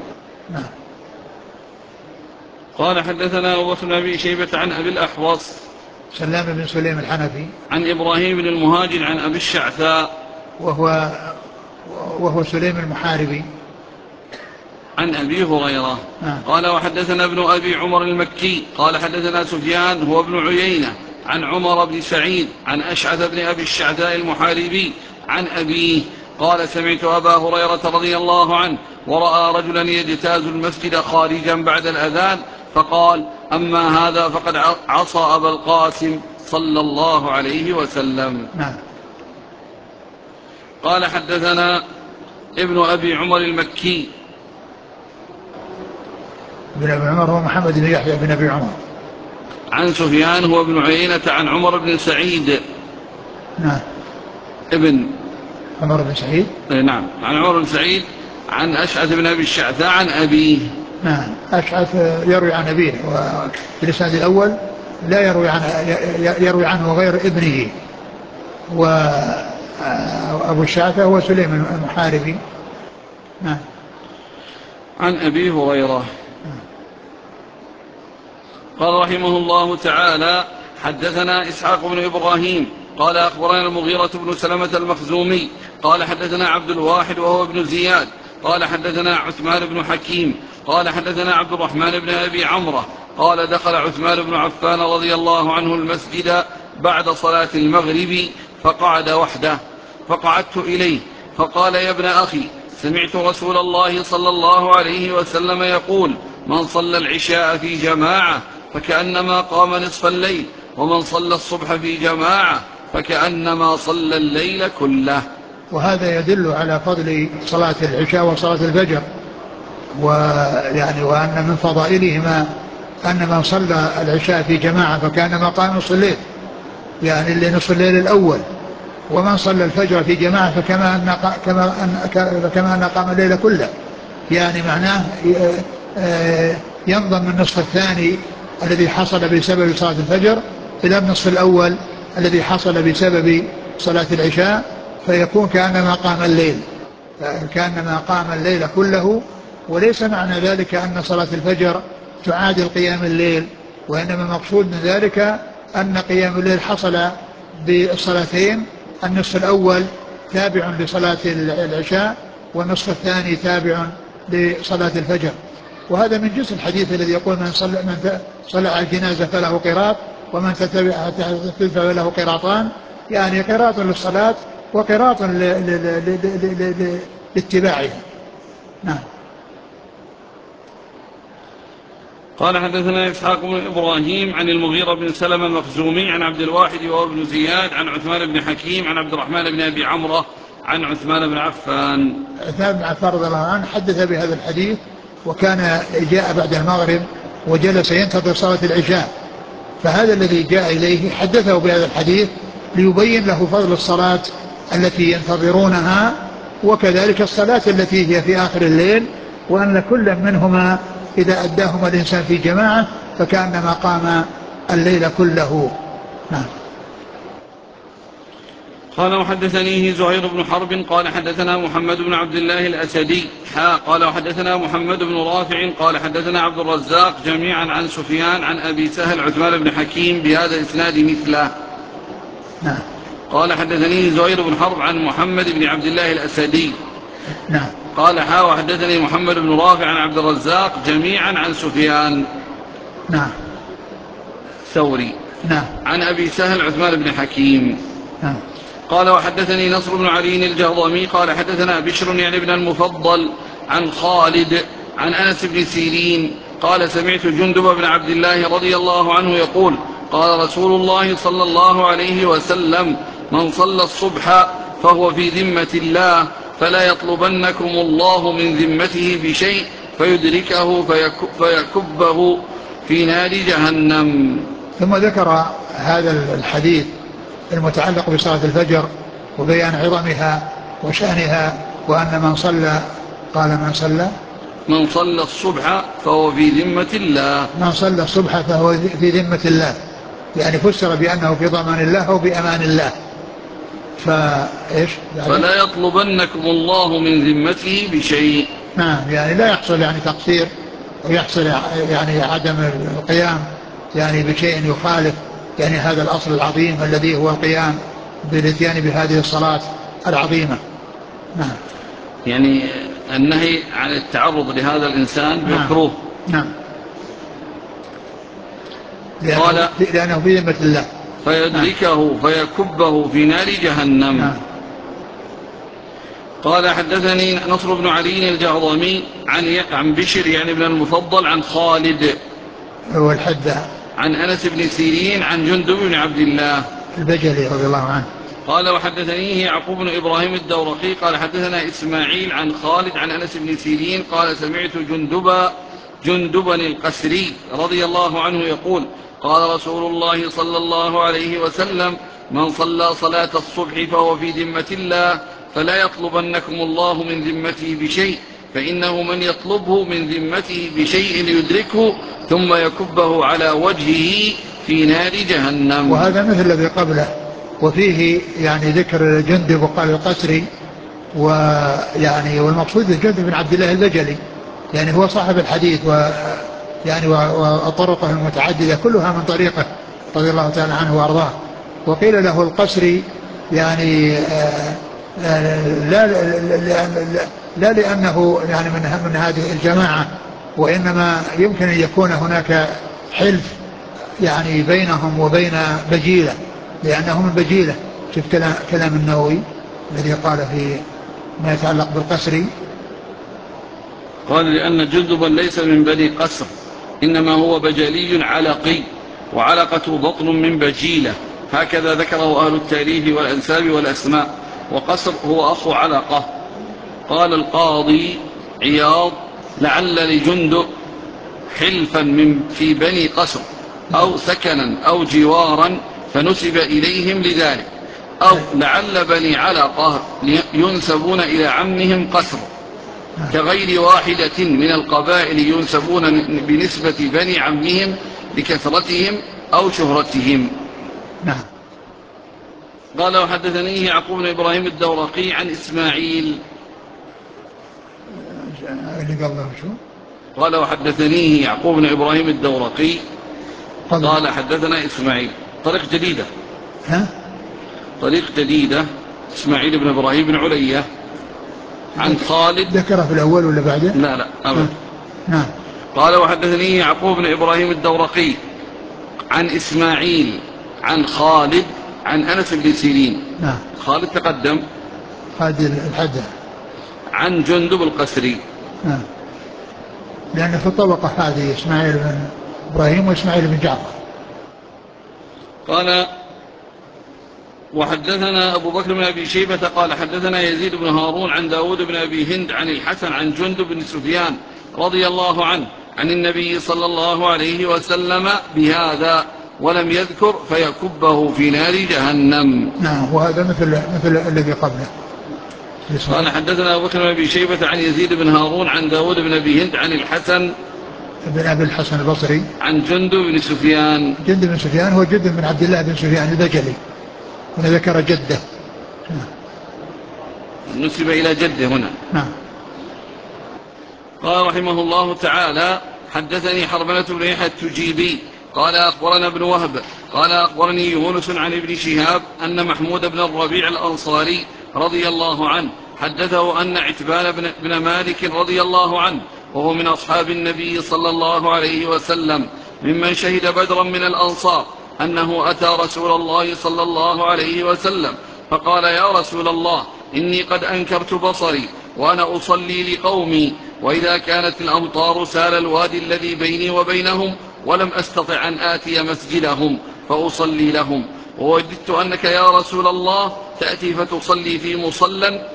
قال حدثنا أبو بكر بن أبي شيبة عن أبي الأحوص سلام بن سليم الحنفي عن إبراهيم بن المهاجر عن أبي الشعثاء وهو سليم المحاربي عن أبي هريرة. قال وحدثنا ابن أبي عمر المكي قال حدثنا سفيان هو ابن عيينة عن عمر بن سعيد عن أشعث بن أبي الشعثاء المحاربي عن أبيه قال: سمعت أبا هريرة رضي الله عنه ورأى رجلا يجتاز المسجد خارجا بعد الأذان فقال: أما هذا فقد عصى أبا القاسم صلى الله عليه وسلم. قال حدثنا ابن أبي عمر المكي. ابن أبي عمر هو محمد بن يحيى بن أبي عمر. عن سفيان هو ابن عيينة عن عمر بن سعيد. ابن عمر بن سعيد. نعم، عن عمر بن سعيد عن أشعث بن أبي الشعثاء عن أبيه. نعم، أشعث يروي عن أبيه، وفي الإسناد الأول لا يروي عنه غير ابنه، وأبو الشعثاء هو سليم المحاربي. عن أبي هريرة. قال رحمه الله تعالى: حدثنا إسحاق بن إبراهيم قال أخبرنا المغيرة بن سلمة المخزومي قال حدثنا عبد الواحد وهو ابن زياد قال حدثنا عثمان بن حكيم قال حدثنا عبد الرحمن بن أبي عمرة قال: دخل عثمان بن عفان رضي الله عنه المسجد بعد صلاة المغرب فقعد وحده، فقعدت إليه فقال: يا ابن أخي، سمعت رسول الله صلى الله عليه وسلم يقول: من صلى العشاء في جماعة فكأنما قام نصف الليل، ومن صلى الصبح في جماعة فكأنما صلى الليل كله. وهذا يدل على فضل صلاة العشاء وصلاة الفجر، وأن من فضائلهما أن من صلى العشاء في جماعة فكأنما قام نصف الليل، يعني نصف الليل الأول، ومن صلى الفجر في جماعة فكما أن قام الليل كله، يعني معناه ينضم النصف الثاني الذي حصل بسبب صلاة الفجر إلى النصف الأول الذي حصل بسبب صلاة العشاء، فيكون كأنما قام الليل كله. وليس معنى ذلك أن صلاة الفجر تعادل قيام الليل، وإنما المقصود من ذلك أن قيام الليل حصل بالصلاتين، النصف الأول تابع لصلاة العشاء والنصف الثاني تابع لصلاة الفجر. وهذا من جزء الحديث الذي يقول: من صلى على الجنازة فله قراط، ومن تتبعها فله قراطان، يعني قراط للصلاة وقراط لاتباعها. نعم. قال حدثنا إسحاق بن إبراهيم عن المغيرة بن سلمة المخزومي عن عبد الواحد وهو ابن زياد عن عثمان بن حكيم عن عبد الرحمن بن أبي عمرة عن عثمان بن عفان. عثمان بن عفان رضي الله عنه حدث بهذا الحديث، وكان جاء بعد المغرب وجلس ينتظر صلاة العشاء، فهذا الذي جاء إليه حدثه بهذا الحديث ليبين له فضل الصلاة التي ينتظرونها، وكذلك الصلاة التي هي في آخر الليل، وأن كل منهما إذا أداهما الإنسان في جماعة فكأنما قام الليل كله. نعم. قال وحدثنيه زهير بن حرب قال حدثنا محمد بن عبد الله الأسدي قال وحدثنا محمد بن رافع قال حدثنا عبد الرزاق جميعا عن سفيان عن أبي سهل عثمان بن حكيم بهذا الإسناد مثله. نعم. قال حدثني زهير بن حرب عن محمد بن عبد الله الأسدي. نعم. قال وحدثني محمد بن رافع عن عبد الرزاق جميعا عن سفيان. نعم. ثوري. نعم. عن أبي سهل عثمان بن حكيم. نعم. قال وحدثني نصر بن علي الجهضمي قال حدثنا بشر يعني ابن المفضل عن خالد عن أنس بن سيرين قال سمعت جندب بن عبد الله رضي الله عنه يقول قال رسول الله صلى الله عليه وسلم: من صلى الصبح فهو في ذمة الله، فلا يطلبنكم الله من ذمته بشيء فيدركه فيكبه في نار جهنم. ثم ذكر هذا الحديث المتعلق بصلاة الفجر وبيان عظمها وشأنها، وأن من صلى، قال من صلى الصبح فهو في ذمة الله. من صلى الصبح فهو في ذمة الله، يعني فسر بأنه في ضمان الله أو بأمان الله. فلا يطلبنكم الله من ذمته بشيء. نعم، يعني لا يحصل يعني تقصير، ويحصل يعني عدم القيام يعني بشيء يخالف يعني هذا الأصل العظيم الذي هو القيام بالاتيان بهذه الصلاة العظيمة. نعم، يعني النهي عن التعرض لهذا الإنسان مكروه. نعم. لأنه في ذمة الله، فيدركه فيكبه في نار جهنم. نعم. قال حدثني نصر بن علي الجهضمي عن بشر يعني بن المفضل عن خالد هو الحدة عن أنس بن سيرين عن جندب بن عبد الله البجلي رضي الله عنه. قال وحدثنيه يعقوب بن إبراهيم الدورقي قال حدثنا إسماعيل عن خالد عن أنس بن سيرين قال سمعت جندبا القسري رضي الله عنه يقول قال رسول الله صلى الله عليه وسلم من صلى صلاة الصبح فهو في ذمة الله، فلا يطلبنكم الله من ذمته بشيء، فإنه من يطلبه من ذمته بشيء يدركه ثم يكبه على وجهه في نار جهنم. وهذا مثل الذي قبله، وفيه يعني ذكر جندب وقال القسري، ويعني والمقصود جندب بن عبد الله البجلي، يعني هو صاحب الحديث، ويعني وطرقه المتعددة كلها من طريقه رضي الله تعالى عنه وأرضاه. وقيل له القسري يعني لا لأنه يعني من هذه الجماعة، وإنما يمكن أن يكون هناك حلف يعني بينهم وبين بجيلة، لأنه من بجيلة. شوف كلام النووي الذي قال في ما يتعلق بالقسري، قال لأن جندبا ليس من بني قسر، إنما هو بجلي علقي، وعلقة بطن من بجيلة، هكذا ذكره أهل التاريخ والأنساب والأسماء، وقسر هو أخو علقة. قال القاضي عياض لعل لجندب حلفا في بني قسر أو سكنا أو جوارا فنسب إليهم لذلك، أو لعل بني علقة ينسبون إلى عمهم قسر، كغير واحدة من القبائل ينسبون بنسبة بني عمهم لكثرتهم أو شهرتهم. نعم. قال وحدثنيه يعقوب بن إبراهيم الدورقي عن إسماعيل قال وحدثنيه يعقوب بن إبراهيم الدورقي قال حدثنا إسماعيل، طريق جديدة، طريق جديدة، إسماعيل بن إبراهيم بن علية عن خالد. ذكره في الأول ولا بعده؟ لا أبدا. نعم. قال وحدثني يعقوب بن إبراهيم الدورقي عن إسماعيل عن خالد عن أنس بن سيرين. نعم. خالد تقدم، خالد الحدة، عن جندب القسري. نعم. لأن في الطبقة هذه إسماعيل بن إبراهيم وإسماعيل بن جعفر. قال وحدثنا أبو بكر بن أبي شيبة قال حدثنا يزيد بن هارون عن داود بن أبي هند عن الحسن عن جندب بن سفيان رضي الله عنه عن النبي صلى الله عليه وسلم بهذا، ولم يذكر فيكبه في نار جهنم. نعم. وهذا مثل الذي قبله. قال حدثنا أبو بكر بن أبي شيبة عن يزيد بن هارون عن داود بن أبي هند عن الحسن بن أبي الحسن البصري عن جندب بن سفيان. جندب بن سفيان هو جندب بن عبد الله بن سفيان البجلي، هنا ذكر جده، نسب إلى جده هنا. نعم. قال رحمه الله تعالى حدثني حرملة بن يحيى التجيبي قال أخبرنا ابن وهب قال أخبرني يونس عن ابن شهاب أن محمود بن الربيع الأنصاري رضي الله عنه حدثه أن عتبان بن مالك رضي الله عنه وهو من أصحاب النبي صلى الله عليه وسلم ممن شهد بدرا من الأنصار أنه أتى رسول الله صلى الله عليه وسلم فقال يا رسول الله إني قد أنكرت بصري وأنا أصلي لقومي، وإذا كانت الأمطار سال الوادي الذي بيني وبينهم ولم أستطع أن آتي مسجدهم فأصلي لهم، ووددت أنك يا رسول الله تأتي فتصلي في مصلى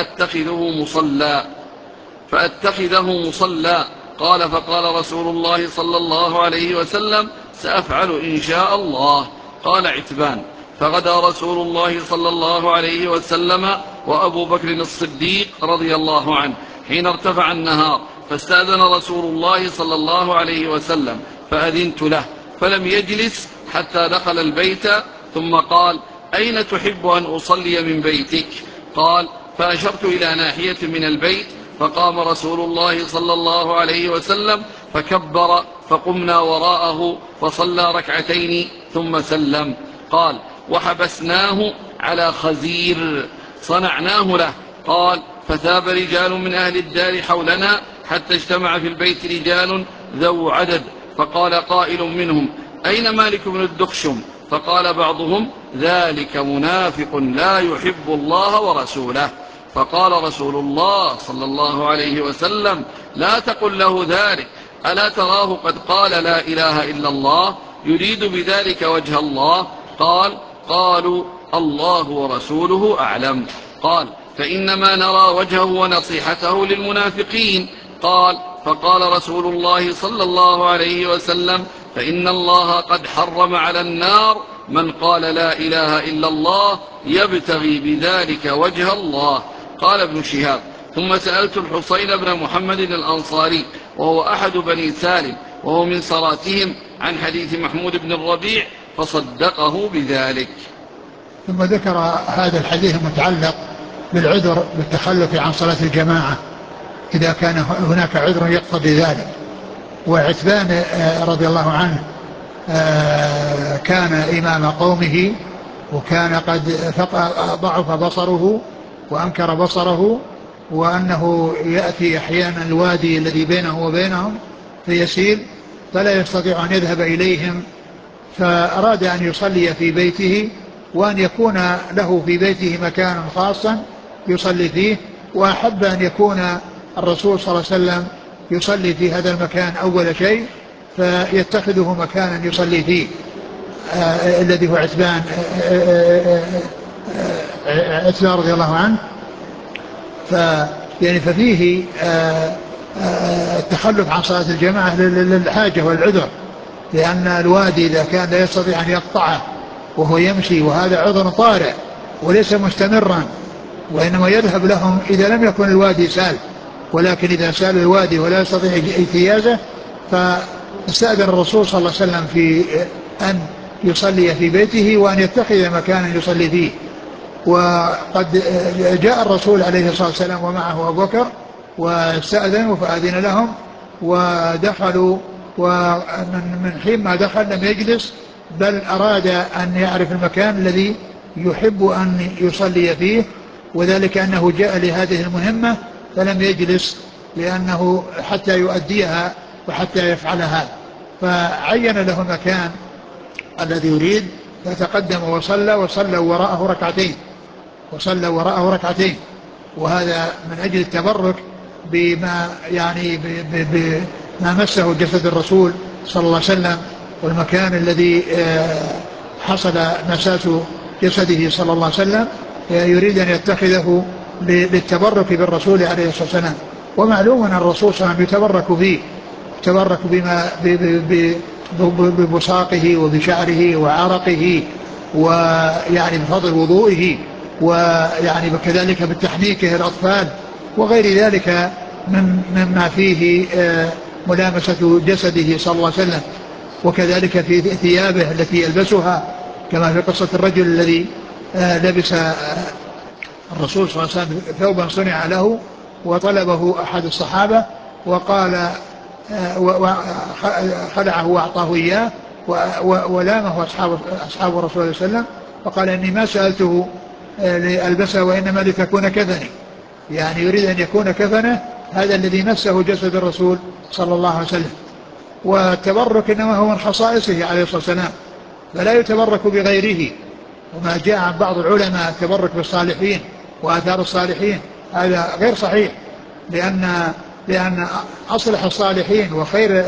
فأتخذه مصلى. قال فقال رسول الله صلى الله عليه وسلم سأفعل إن شاء الله. قال عتبان فغدا رسول الله صلى الله عليه وسلم وأبو بكر الصديق رضي الله عنه حين ارتفع النهار، فاستأذن رسول الله صلى الله عليه وسلم فأذنت له، فلم يجلس حتى دخل البيت، ثم قال أين تحب أن أصلي من بيتك؟ قال فأشرت إلى ناحية من البيت، فقام رسول الله صلى الله عليه وسلم فكبر، فقمنا وراءه فصلى ركعتين ثم سلم. قال وحبسناه على خزير صنعناه له. قال فثاب رجال من أهل الدار حولنا حتى اجتمع في البيت رجال ذو عدد، فقال قائل منهم أين مالك بن الدخشم؟ فقال بعضهم ذلك منافق لا يحب الله ورسوله. فقال رسول الله صلى الله عليه وسلم لا تقل له ذلك، ألا تراه قد قال لا إله إلا الله يريد بذلك وجه الله؟ قالوا الله ورسوله أعلم. قال فإنما نرى وجهه ونصيحته للمنافقين. فقال رسول الله صلى الله عليه وسلم فإن الله قد حرم على النار من قال لا إله إلا الله يبتغي بذلك وجه الله. قال ابن شهاب ثم سألت الحصين بن محمد الأنصاري وهو أحد بني سالم وهو من صلاتهم عن حديث محمود بن الربيع فصدقه بذلك. ثم ذكر هذا الحديث المتعلق بالعذر بالتخلف عن صلاة الجماعة إذا كان هناك عذر يقتضي ذلك. وعتبان رضي الله عنه كان إمام قومه، وكان قد ضعف بصره وأنكر بصره، وأنه يأتي أحيانا الوادي الذي بينه وبينهم فيسير فلا يستطيع أن يذهب إليهم، فأراد أن يصلي في بيته وأن يكون له في بيته مكان خاصا يصلي فيه، وأحب أن يكون الرسول صلى الله عليه وسلم يصلي في هذا المكان أول شيء، فيتخذه مكانا يصلي فيه الذي هو عتبان رضي الله عنه. ففيه التخلف عن صلاة الجماعة للحاجة والعذر، لأن الوادي إذا كان لا يستطيع أن يقطعه وهو يمشي، وهذا عذر طارئ وليس مستمرا، وإنما يذهب لهم إذا لم يكن الوادي سال، ولكن إذا سال الوادي ولا يستطيع اجتيازه فاستأذن الرسول صلى الله عليه وسلم في أن يصلي في بيته وأن يتخذ مكانا يصلي فيه. وقد جاء الرسول عليه الصلاة والسلام ومعه أبو بكر واستأذنوا فأذن لهم ودخلوا، ومن حين ما دخل لم يجلس بل أراد أن يعرف المكان الذي يحب أن يصلي فيه، وذلك أنه جاء لهذه المهمة فلم يجلس لأنه حتى يؤديها وحتى يفعلها، فعين له المكان الذي يريد فتقدم وصلى وراءه ركعتين. وهذا من أجل التبرك بما بما مسه جسد الرسول صلى الله عليه وسلم، والمكان الذي حصل مساس جسده صلى الله عليه وسلم يريد أن يتخذه للتبرك بالرسول عليه الصلاة والسلام. ومعلوم أن الرسول صلى الله عليه وسلم يتبرك بما ببصاقه وبشعره وعرقه، ويعني بفضل وضوئه، ويعني كذلك بالتحنيكه الأطفال وغير ذلك مما فيه ملامسة جسده صلى الله عليه وسلم. وكذلك في ثيابه التي يلبسها، كما في قصة الرجل الذي لبس الرسول صلى الله عليه وسلم ثوبا صنع له وطلبه أحد الصحابة وقال خلعه وأعطاه إياه ولامه أصحاب الرسول صلى الله عليه وسلم، وقال إني ما سألته لألبسه وإنما لتكون كفني، يعني يريد أن يكون كفنه هذا الذي مسه جسد الرسول صلى الله عليه وسلم. والتبرك إنما هو من خصائصه عليه الصلاة والسلام، فلا يتبرك بغيره. وما جاء عن بعض العلماء التبرك بالصالحين وآثار الصالحين هذا غير صحيح، لأن أصلح الصالحين وخير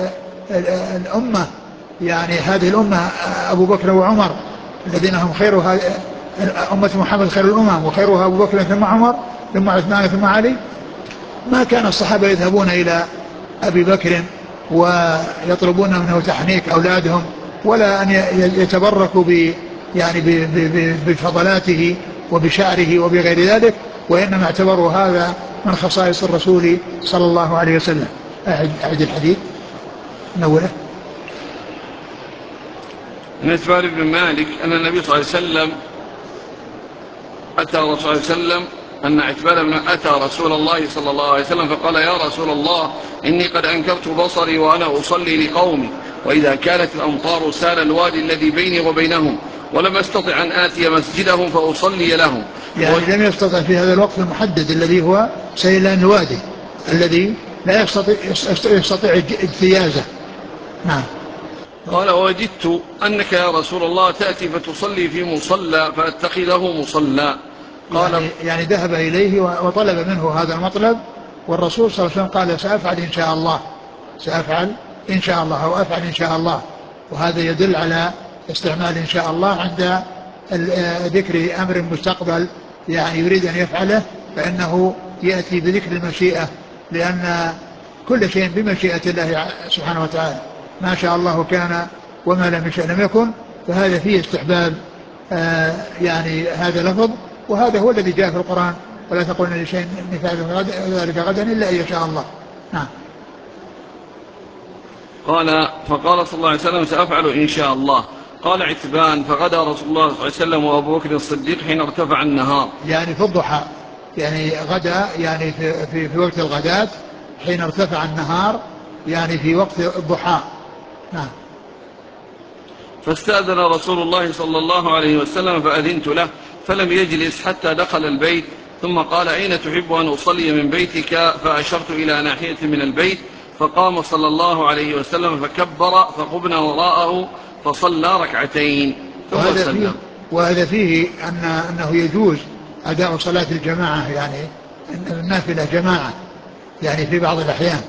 الأمة يعني هذه الأمة أبو بكر وعمر الذين هم أمة محمد خير الأمم وخيرها أبو بكر ثم عمر ثم عثمان ثم علي، ما كان الصحابة يذهبون إلى أبي بكر ويطلبون منه تحنيك أولادهم ولا أن يتبركوا يعني بفضلاته وبشعره وبغير ذلك، وإنما اعتبروا هذا من خصائص الرسول صلى الله عليه وسلم. أعد الحديث نوله. من إثبار بن مالك أن النبي صلى الله عليه وسلم أتى رسول الله صلى الله عليه وسلم أن عتبان أتى رسول الله صلى الله عليه وسلم فقال يا رسول الله إني قد أنكرت بصري وأنا أصلي لقومي، وإذا كانت الأمطار سال الوادي الذي بيني وبينهم ولم أستطع أن آتي مسجدهم فأصلي لهم. يعني لم يستطع في هذا الوقت المحدد الذي هو سيلان الوادي الذي لا يستطيع اجتيازه. نعم. قال وجدت أنك يا رسول الله تأتي فتصلي في مصلى فأتخذه مصلى. قال يعني ذهب إليه وطلب منه هذا المطلب، والرسول صلى الله عليه وسلم قال سأفعل إن شاء الله، سأفعل إن شاء الله أو أفعل إن شاء الله. وهذا يدل على استعمال إن شاء الله عند ذكر أمر مستقبل يعني يريد أن يفعله، فإنه يأتي بذكر المشيئة، لأن كل شيء بمشيئة الله سبحانه وتعالى، ما شاء الله كان وما لم يشأ لم يكن، فهذا فيه استحباب يعني هذا لفظ، وهذا هو الذي جاء في القرآن ولا تقولن لشيء إني فاعل ذلك غدا إلا أن يشاء الله. نعم. قال فقال صلى الله عليه وسلم سأفعل إن شاء الله. قال عتبان فغدا رسول الله صلى الله عليه وسلم وأبو بكر الصديق حين ارتفع النهار، يعني في الضحى، يعني غدا يعني في وقت الغداة حين ارتفع النهار، يعني في وقت الضحى. نعم. فاستأذن رسول الله صلى الله عليه وسلم فأذنت له فلم يجلس حتى دخل البيت، ثم قال أين تحب أن أصلي من بيتك؟ فأشرت إلى ناحية من البيت، فقام صلى الله عليه وسلم فكبر فقمنا وراءه فصلى ركعتين ثم سلم. وهذا فيه أنه يجوز أداء صلاة الجماعة، يعني النافلة جماعة يعني في بعض الأحيان.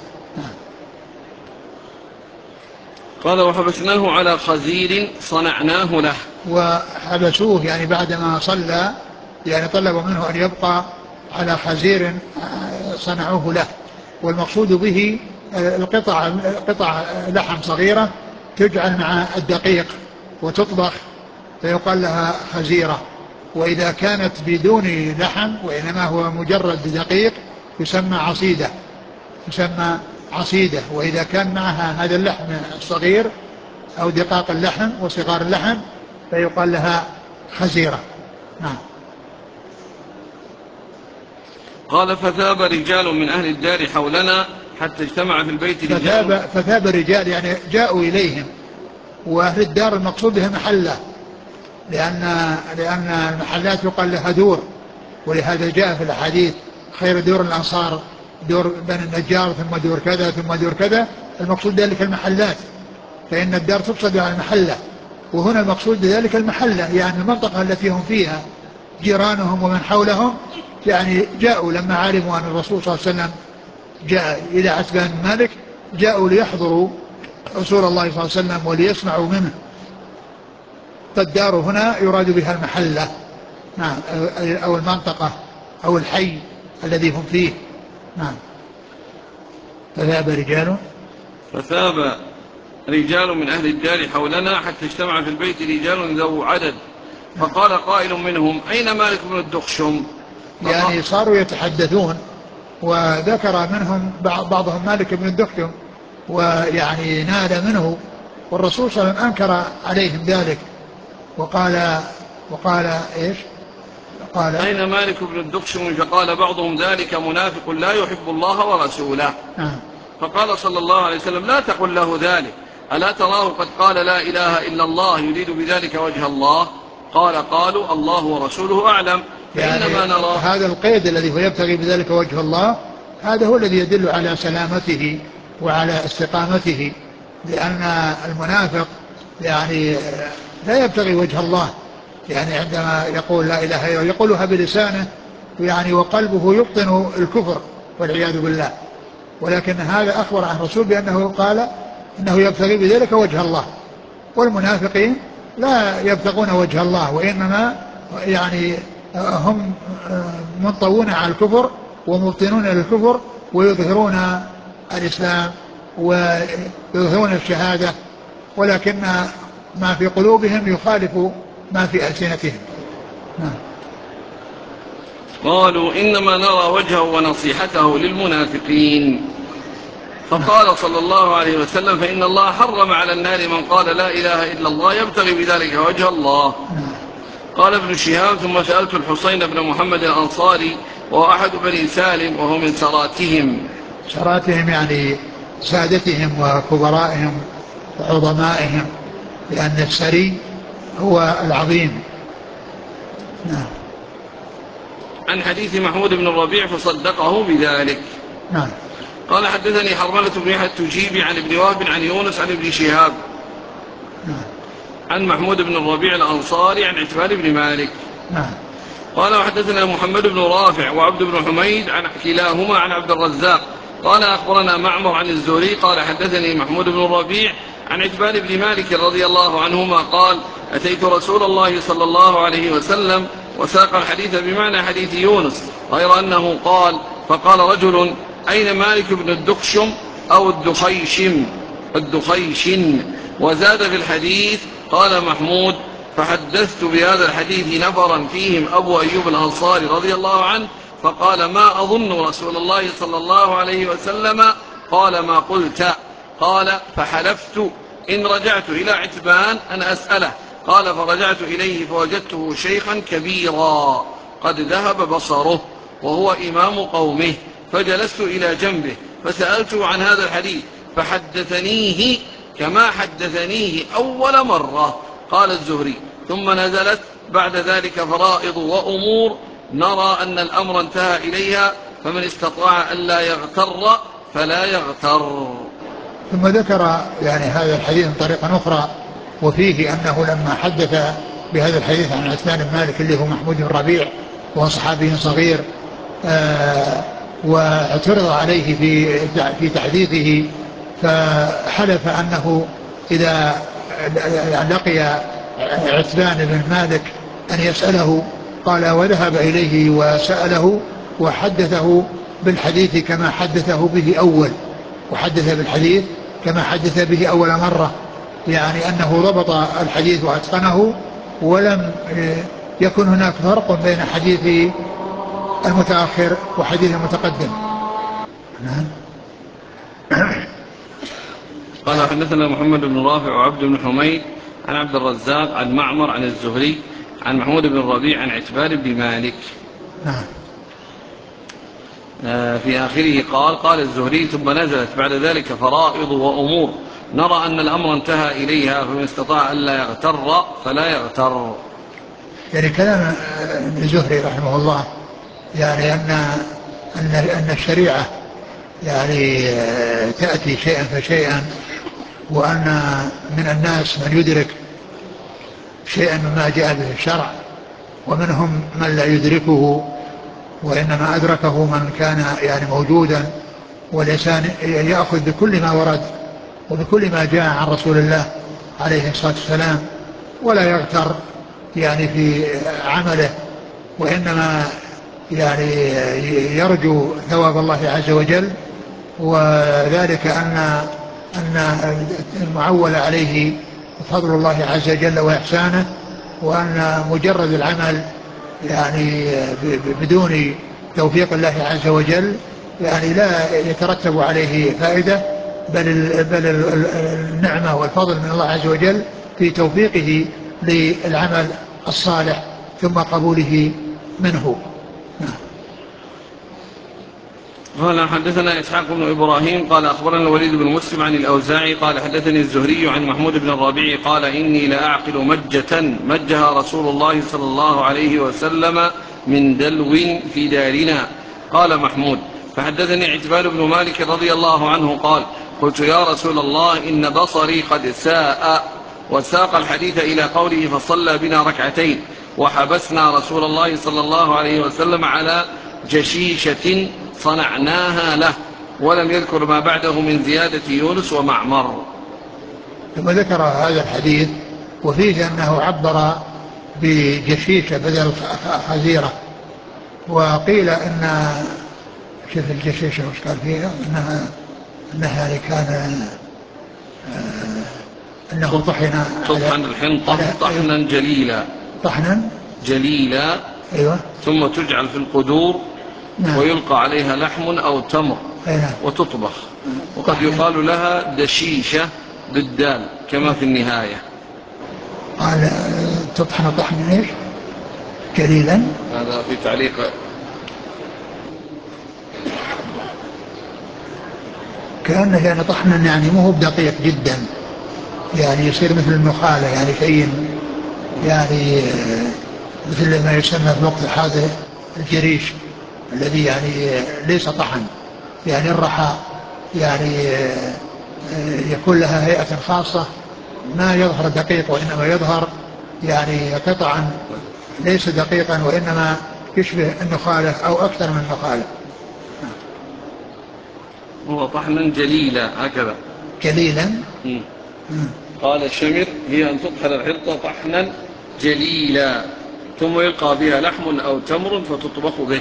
قال وحبسناه على خزير صنعناه له. وحبسوه يعني بعدما صلى، يعني طلبوا منه أن يبقى على خزير صنعوه له، والمقصود به قطع لحم صغيرة تجعل مع الدقيق وتطبخ فيقال لها خزيرة، وإذا كانت بدون لحم وإنما هو مجرد دقيق يسمى عصيدة، يسمى عصيدة. وإذا كان معها هذا اللحم الصغير أو دقاق اللحم وصغار اللحم فيقال لها خزيرة. نعم. قال فثاب رجال من أهل الدار حولنا حتى اجتمع في البيت رجال. فثاب الرجال يعني جاءوا إليهم، وأهل الدار المقصود بها محلة، لأن المحلات يقال لها دور، ولهذا جاء في الحديث خير دور الأنصار دور بني النجار ثم دور كذا ثم دور كذا، المقصود ذلك المحلات، فإن الدار تقصد على المحلة، وهنا المقصود بذلك المحلة يعني المنطقة التي هم فيها جيرانهم ومن حولهم، يعني جاءوا لما علموا أن الرسول صلى الله عليه وسلم جاء إلى عتبان بن مالك، جاءوا ليحضروا رسول الله صلى الله عليه وسلم وليسمعوا منه، فالدار هنا يراد بها المحلة نعم أو المنطقة أو الحي الذي هم فيه. نعم. فثاب رجال من أهل الدار حولنا حتى اجتمع في البيت رجال ذو عدد، فقال قائل منهم أين مالك بن الدخشم؟ يعني صاروا يتحدثون، وذكر منهم بعضهم مالك بن الدخشم، ويعني نال منه، والرسول صلى الله عليه وسلم أنكر عليهم ذلك وقال إيش؟ قال أين مالك بن الدخشم؟ فقال بعضهم ذلك منافق لا يحب الله ورسوله. فقال صلى الله عليه وسلم لا تقل له ذلك، ألا تراه قد قال لا إله إلا الله يريد بذلك وجه الله؟ قالوا الله ورسوله أعلم. يعني نرى هذا القيد الذي هو يبتغي بذلك وجه الله، هذا هو الذي يدل على سلامته وعلى استقامته، لأن المنافق يعني لا يبتغي وجه الله، يعني عندما يقول لا إله إلا الله يقولها بلسانه يعني وقلبه يبطن الكفر والعياذ بالله، ولكن هذا أخبر عن الرسول بأنه قال إنه يبتغي بذلك وجه الله، والمنافقين لا يبتغون وجه الله، وإنما يعني هم منطوون على الكفر ومبطنون للكفر ويظهرون الإسلام ويظهرون الشهادة، ولكن ما في قلوبهم يخالف ما في ألسنتهم. قالوا إنما نرى وجهه ونصيحته للمنافقين. فقال صلى الله عليه وسلم: فإن الله حرم على النار من قال لا إله إلا الله يبتغي بذلك وجه الله. قال ابن شهاب: ثم سألت الحسين بن محمد الأنصاري وهو أحد بني سالم وهو من سراتهم يعني سادتهم وكبرائهم وعظمائهم، لأن السري هو العظيم. نعم. عن حديث محمود بن الربيع فصدقه بذلك. نعم. قال: حدثني حرملة بن يحيى التجيبي عن ابن وهب عن يونس عن ابن شهاب عن محمود بن الربيع الأنصاري عن عتبان بن مالك. قال: وحدثنا محمد بن رافع وعبد بن حميد عن كلاهما عن عبد الرزاق قال: أخبرنا معمر عن الزهري قال: حدثني محمود بن الربيع عن عتبان بن مالك رضي الله عنهما قال: أتيت رسول الله صلى الله عليه وسلم وساق الحديث بمعنى حديث يونس غير أنه قال: فقال رجل: أين مالك بن الدخشم أو الدخيشن؟ وزاد في الحديث. قال محمود: فحدثت بهذا الحديث نفرا فيهم أبو أيوب الأنصاري رضي الله عنه فقال: ما أظن رسول الله صلى الله عليه وسلم قال ما قلت. قال: فحلفت إن رجعت إلى عتبان أن أسأله. قال: فرجعت إليه فوجدته شيخا كبيرا قد ذهب بصره وهو إمام قومه، فجلست إلى جنبه فسألته عن هذا الحديث فحدثنيه كما حدثنيه أول مرة. قال الزهري: ثم نزلت بعد ذلك فرائض وأمور نرى أن الأمر انتهى إليها فمن استطاع ألا يغتر فلا يغتر. ثم ذكر يعني هذا الحديث من طريقة أخرى، وفيه أنه لما حدث بهذا الحديث عن عثمان بن مالك اللي هو محمود بن ربيع وهو صحابي صغير واعترض عليه في تحديثه، فحلف أنه إذا لقي عثمان بن مالك أن يسأله. قال: وذهب إليه وسأله وحدثه بالحديث كما حدثه به أول، وحدث بالحديث كما حدث به أول مرة، يعني أنه ضبط الحديث وأتقنه ولم يكن هناك فرق بين حديث المتأخر وحديث المتقدم. قال: حدثنا محمد بن رافع وعبد بن حميد عن عبد الرزاق عن معمر عن الزهري عن محمود بن الربيع عن عتبان بن مالك. في آخره قال الزهري: ثم نزلت بعد ذلك فرائض وأمور نرى أن الأمر انتهى إليها فمن استطاع ألا يغتر فلا يغتر. يعني كلام الزهري رحمه الله يعني أن الشريعة يعني تأتي شيئا فشيئا، وأن من الناس من يدرك شيئا مما جاء به الشرع ومنهم من لا يدركه، وإنما أدركه من كان يعني موجودا، والإنسان يأخذ بكل ما ورد وبكل ما جاء عن رسول الله عليه الصلاة والسلام ولا يغتر يعني في عمله، وإنما يعني يرجو ثواب الله عز وجل، وذلك أن المعول عليه فضل الله عز وجل وإحسانه، وأن مجرد العمل يعني بدون توفيق الله عز وجل يعني لا يترتب عليه فائدة، بل النعمة والفضل من الله عز وجل في توفيقه للعمل الصالح ثم قبوله منه. قال: حدثنا إسحاق بن إبراهيم قال: أخبرنا الوليد بن مسلم عن الأوزاعي قال: حدثني الزهري عن محمود بن الربيع قال: إني لأعقل مجها رسول الله صلى الله عليه وسلم من دلو في دارنا. قال محمود: فحدثني عتبان بن مالك رضي الله عنه قال: قلت يا رسول الله إن بصري قد ساء. وساق الحديث إلى قوله: فصلى بنا ركعتين وحبسنا رسول الله صلى الله عليه وسلم على جشيشة صنعناها له، ولم يذكر ما بعده من زيادة يونس ومعمر. ثم ذكر هذا الحديث وفيه أنه عبر بجشيشة بدل خزيرة. وقيل إن شوف الجشيشة وش قال فيها أنها اللي كان أنه تطحن الحنطة طحنا جليلا. طحنا جليلا. أيوة. ثم تجعل في القدور. نعم. ويلقى عليها لحم أو تمر. نعم. وتطبخ. وقد يقال لها دشيشة بالدال كما في النهاية. قال تطحن طحنا ايش؟ جليلا. هذا في تعليق. كأنه يعني طحنا يعني مو هو بدقيق جدا، يعني يصير مثل النخالة، يعني شيء يعني مثل ما يسمى في وقت هذا الجريش الذي يعني ليس طحن، يعني الرحى يعني يكون لها هيئة خاصة ما يظهر دقيق، وإنما يظهر يعني قطعا ليس دقيقا، وإنما يشبه النخالة أو أكثر من النخالة. هو طحنا جليلا هكذا. جليلا. قال الشمر هي أن تطحن الحنطة طحنا جليلا ثم يلقى بها لحم أو تمر فتطبخ به.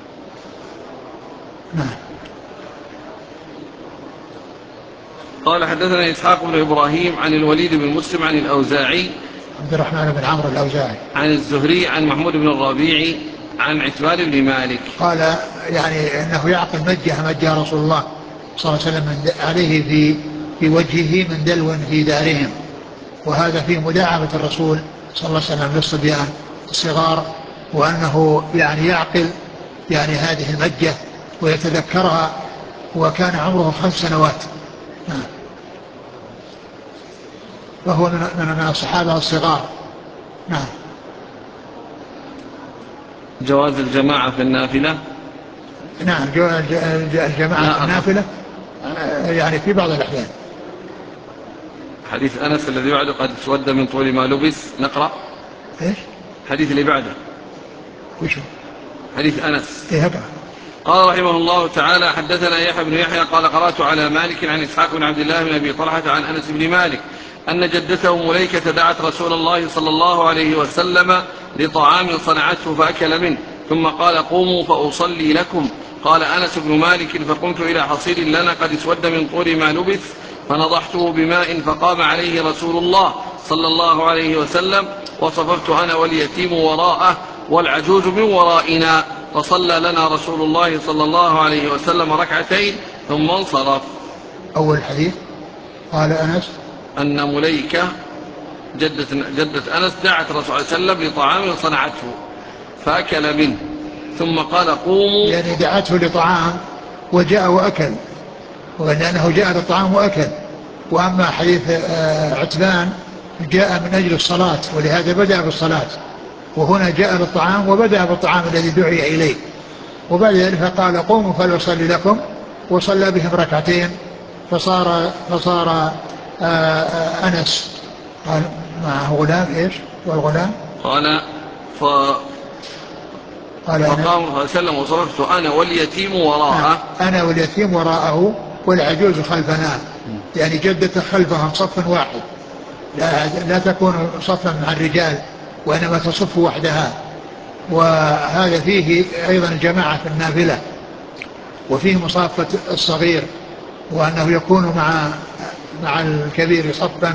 قال حدثنا إسحاق بن إبراهيم عن الوليد بن مسلم عن الأوزاعي عبد الرحمن بن عمرو الأوزاعي عن الزهري عن محمود بن الربيع عن عتبان بن مالك قال يعني أنه يعقل مجه رسول الله صلى الله عليه وسلم عليه في وجهه من دلو في دارهم، وهذا فيه مداعبة الرسول صلى الله عليه وسلم للصبيان الصغار، وأنه يعني يعقل يعني هذه المجة ويتذكرها، وكان عمره 5 سنوات. وهو من الصحابة الصغار. نعم. جواز الجماعة في النافلة. نعم الجماعة في النافلة يعني في بعض الأحيان. حديث أنس الذي بعد قد اسود من طول ما لبس نقرأ. إيش؟ حديث اللي بعده وشو؟ حديث أنس. إيه هكذا. قال رحمه الله تعالى حدثنا يحيى بن يحيى قال قرأت على مالك عن إسحاق بن عبد الله بن أبي طلحة عن أنس بن مالك أن جدته مليكة دعت رسول الله صلى الله عليه وسلم لطعام صنعته فأكل منه ثم قال قوموا فأصلي لكم. قال أنس بن مالك فقمت إلى حصير لنا قد اسود من طول ما لبث فنضحته بماء فقام عليه رسول الله صلى الله عليه وسلم وصففت أنا واليتيم وراءه والعجوز من ورائنا فصلى لنا رسول الله صلى الله عليه وسلم ركعتين ثم انصرف. أول حديث قال أنس أن مليكة جدة أنس دعت الرسول صلى الله عليه وسلم لطعام صنعته فأكل منه ثم قال قوموا، يعني دعته لطعام وجاء وأكل، ولأنه جاء للطعام وأكل. وأما حديث عتبان جاء من أجل الصلاة ولهذا بدأ بالصلاة، وهنا جاء بالطعام وبدأ بالطعام الذي دعي إليه، وبعد ذلك فقال قوموا فلأصلي لكم وصلى بهم ركعتين فصار أنس قال معه غلام إيش؟ والغلام قال فقام صلى الله عليه وسلم وصرفت أنا واليتيم وراءه. أنا واليتيم وراءه والعجوز خلفنا، يعني جدته خلفهم صف واحد، لا تكون صفا مع الرجال وإنما تصف وحدها. وهذا فيه أيضا الجماعة في النافلة، وفيه مصافة الصغير وأنه يكون مع الكبير صفا.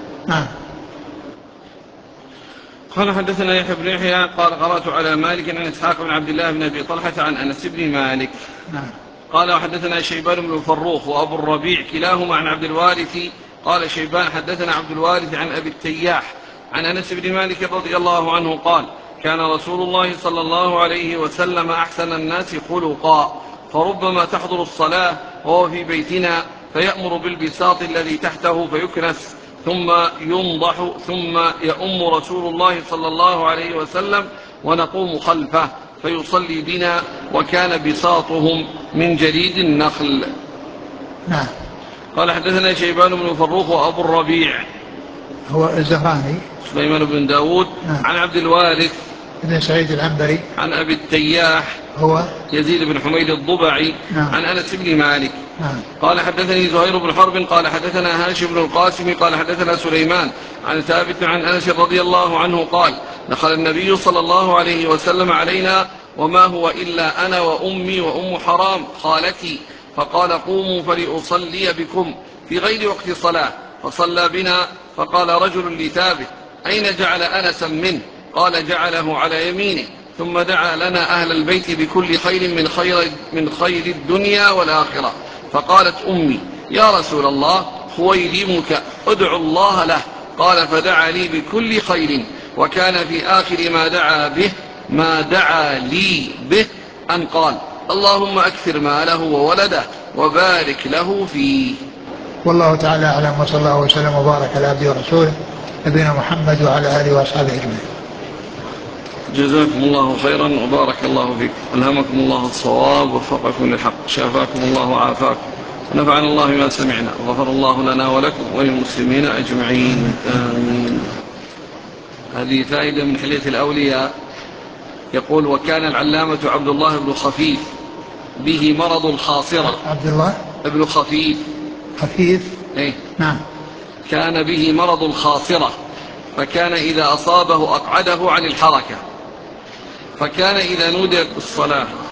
قال حدثنا يحيى بن يحيى قال قرأت على مالك عن إسحاق بن عبد الله بن أبي طلحة عن أنس بن مالك. قال وحدثنا شيبان بن الفروخ وأبو الربيع كلاهما عن عبد الوارث. قال شيبان حدثنا عبد الوارث عن أبي التياح عن أنس بن مالك رضي الله عنه قال كان رسول الله صلى الله عليه وسلم أحسن الناس خلقا فربما تحضر الصلاة وهو في بيتنا فيأمر بالبساط الذي تحته فيكنس ثم ينضح ثم يؤم رسول الله صلى الله عليه وسلم ونقوم خلفه فيصلي بنا وكان بساطهم من جريد النخل. قال حدثنا شيبان بن فروخ وأبو الربيع هو الزهراني سليمان بن داود عن عبد الوارث بن سعيد العنبري عن أبي التياح هو يزيد بن حميد الضبعي عن أنس بن مالك. قال حدثني زهير بن حرب قال حدثنا هاشم بن القاسم قال حدثنا سليمان عن ثابت عن أنس رضي الله عنه قال دخل النبي صلى الله عليه وسلم علينا وما هو إلا أنا وأمي وأم حرام خالتي، فقال قوموا فلأصلي بكم في غير وقت صلاة، فصلى بنا. فقال رجل لثابت: أين جعل أنسا منه؟ قال: جعله على يمينه. ثم دعا لنا أهل البيت بكل خير من خير الدنيا والآخرة. فقالت أمي: يا رسول الله، خويلمك ادعو الله له. قال: فدعا لي بكل خير. وكان في آخر ما دعا لي به أن قال: اللهم أكثر ماله وولده وبارك له فيه. والله تعالى أعلم، وصلى الله وسلم وبارك على عبده ورسوله نبينا محمد وعلى آله وأصحابه أجمعين. جزاكم الله خيرا وبارك الله فيكم، ألهمكم الله الصواب ووفقكم للحق، شافاكم الله وعافاكم، ونفعنا الله ما سمعنا، وغفر الله لنا ولكم وللمسلمين أجمعين، آمين. هذه فائدة من حلية الأولياء. يقول: وكان العلامة عبد الله بن خفيف به مرض الخاصرة. عبد الله ابن خفيف. خفيف. إيه؟ نعم. كان به مرض الخاصرة، فكان إذا أصابه أقعده عن الحركة، فكان إذا نودي الصلاة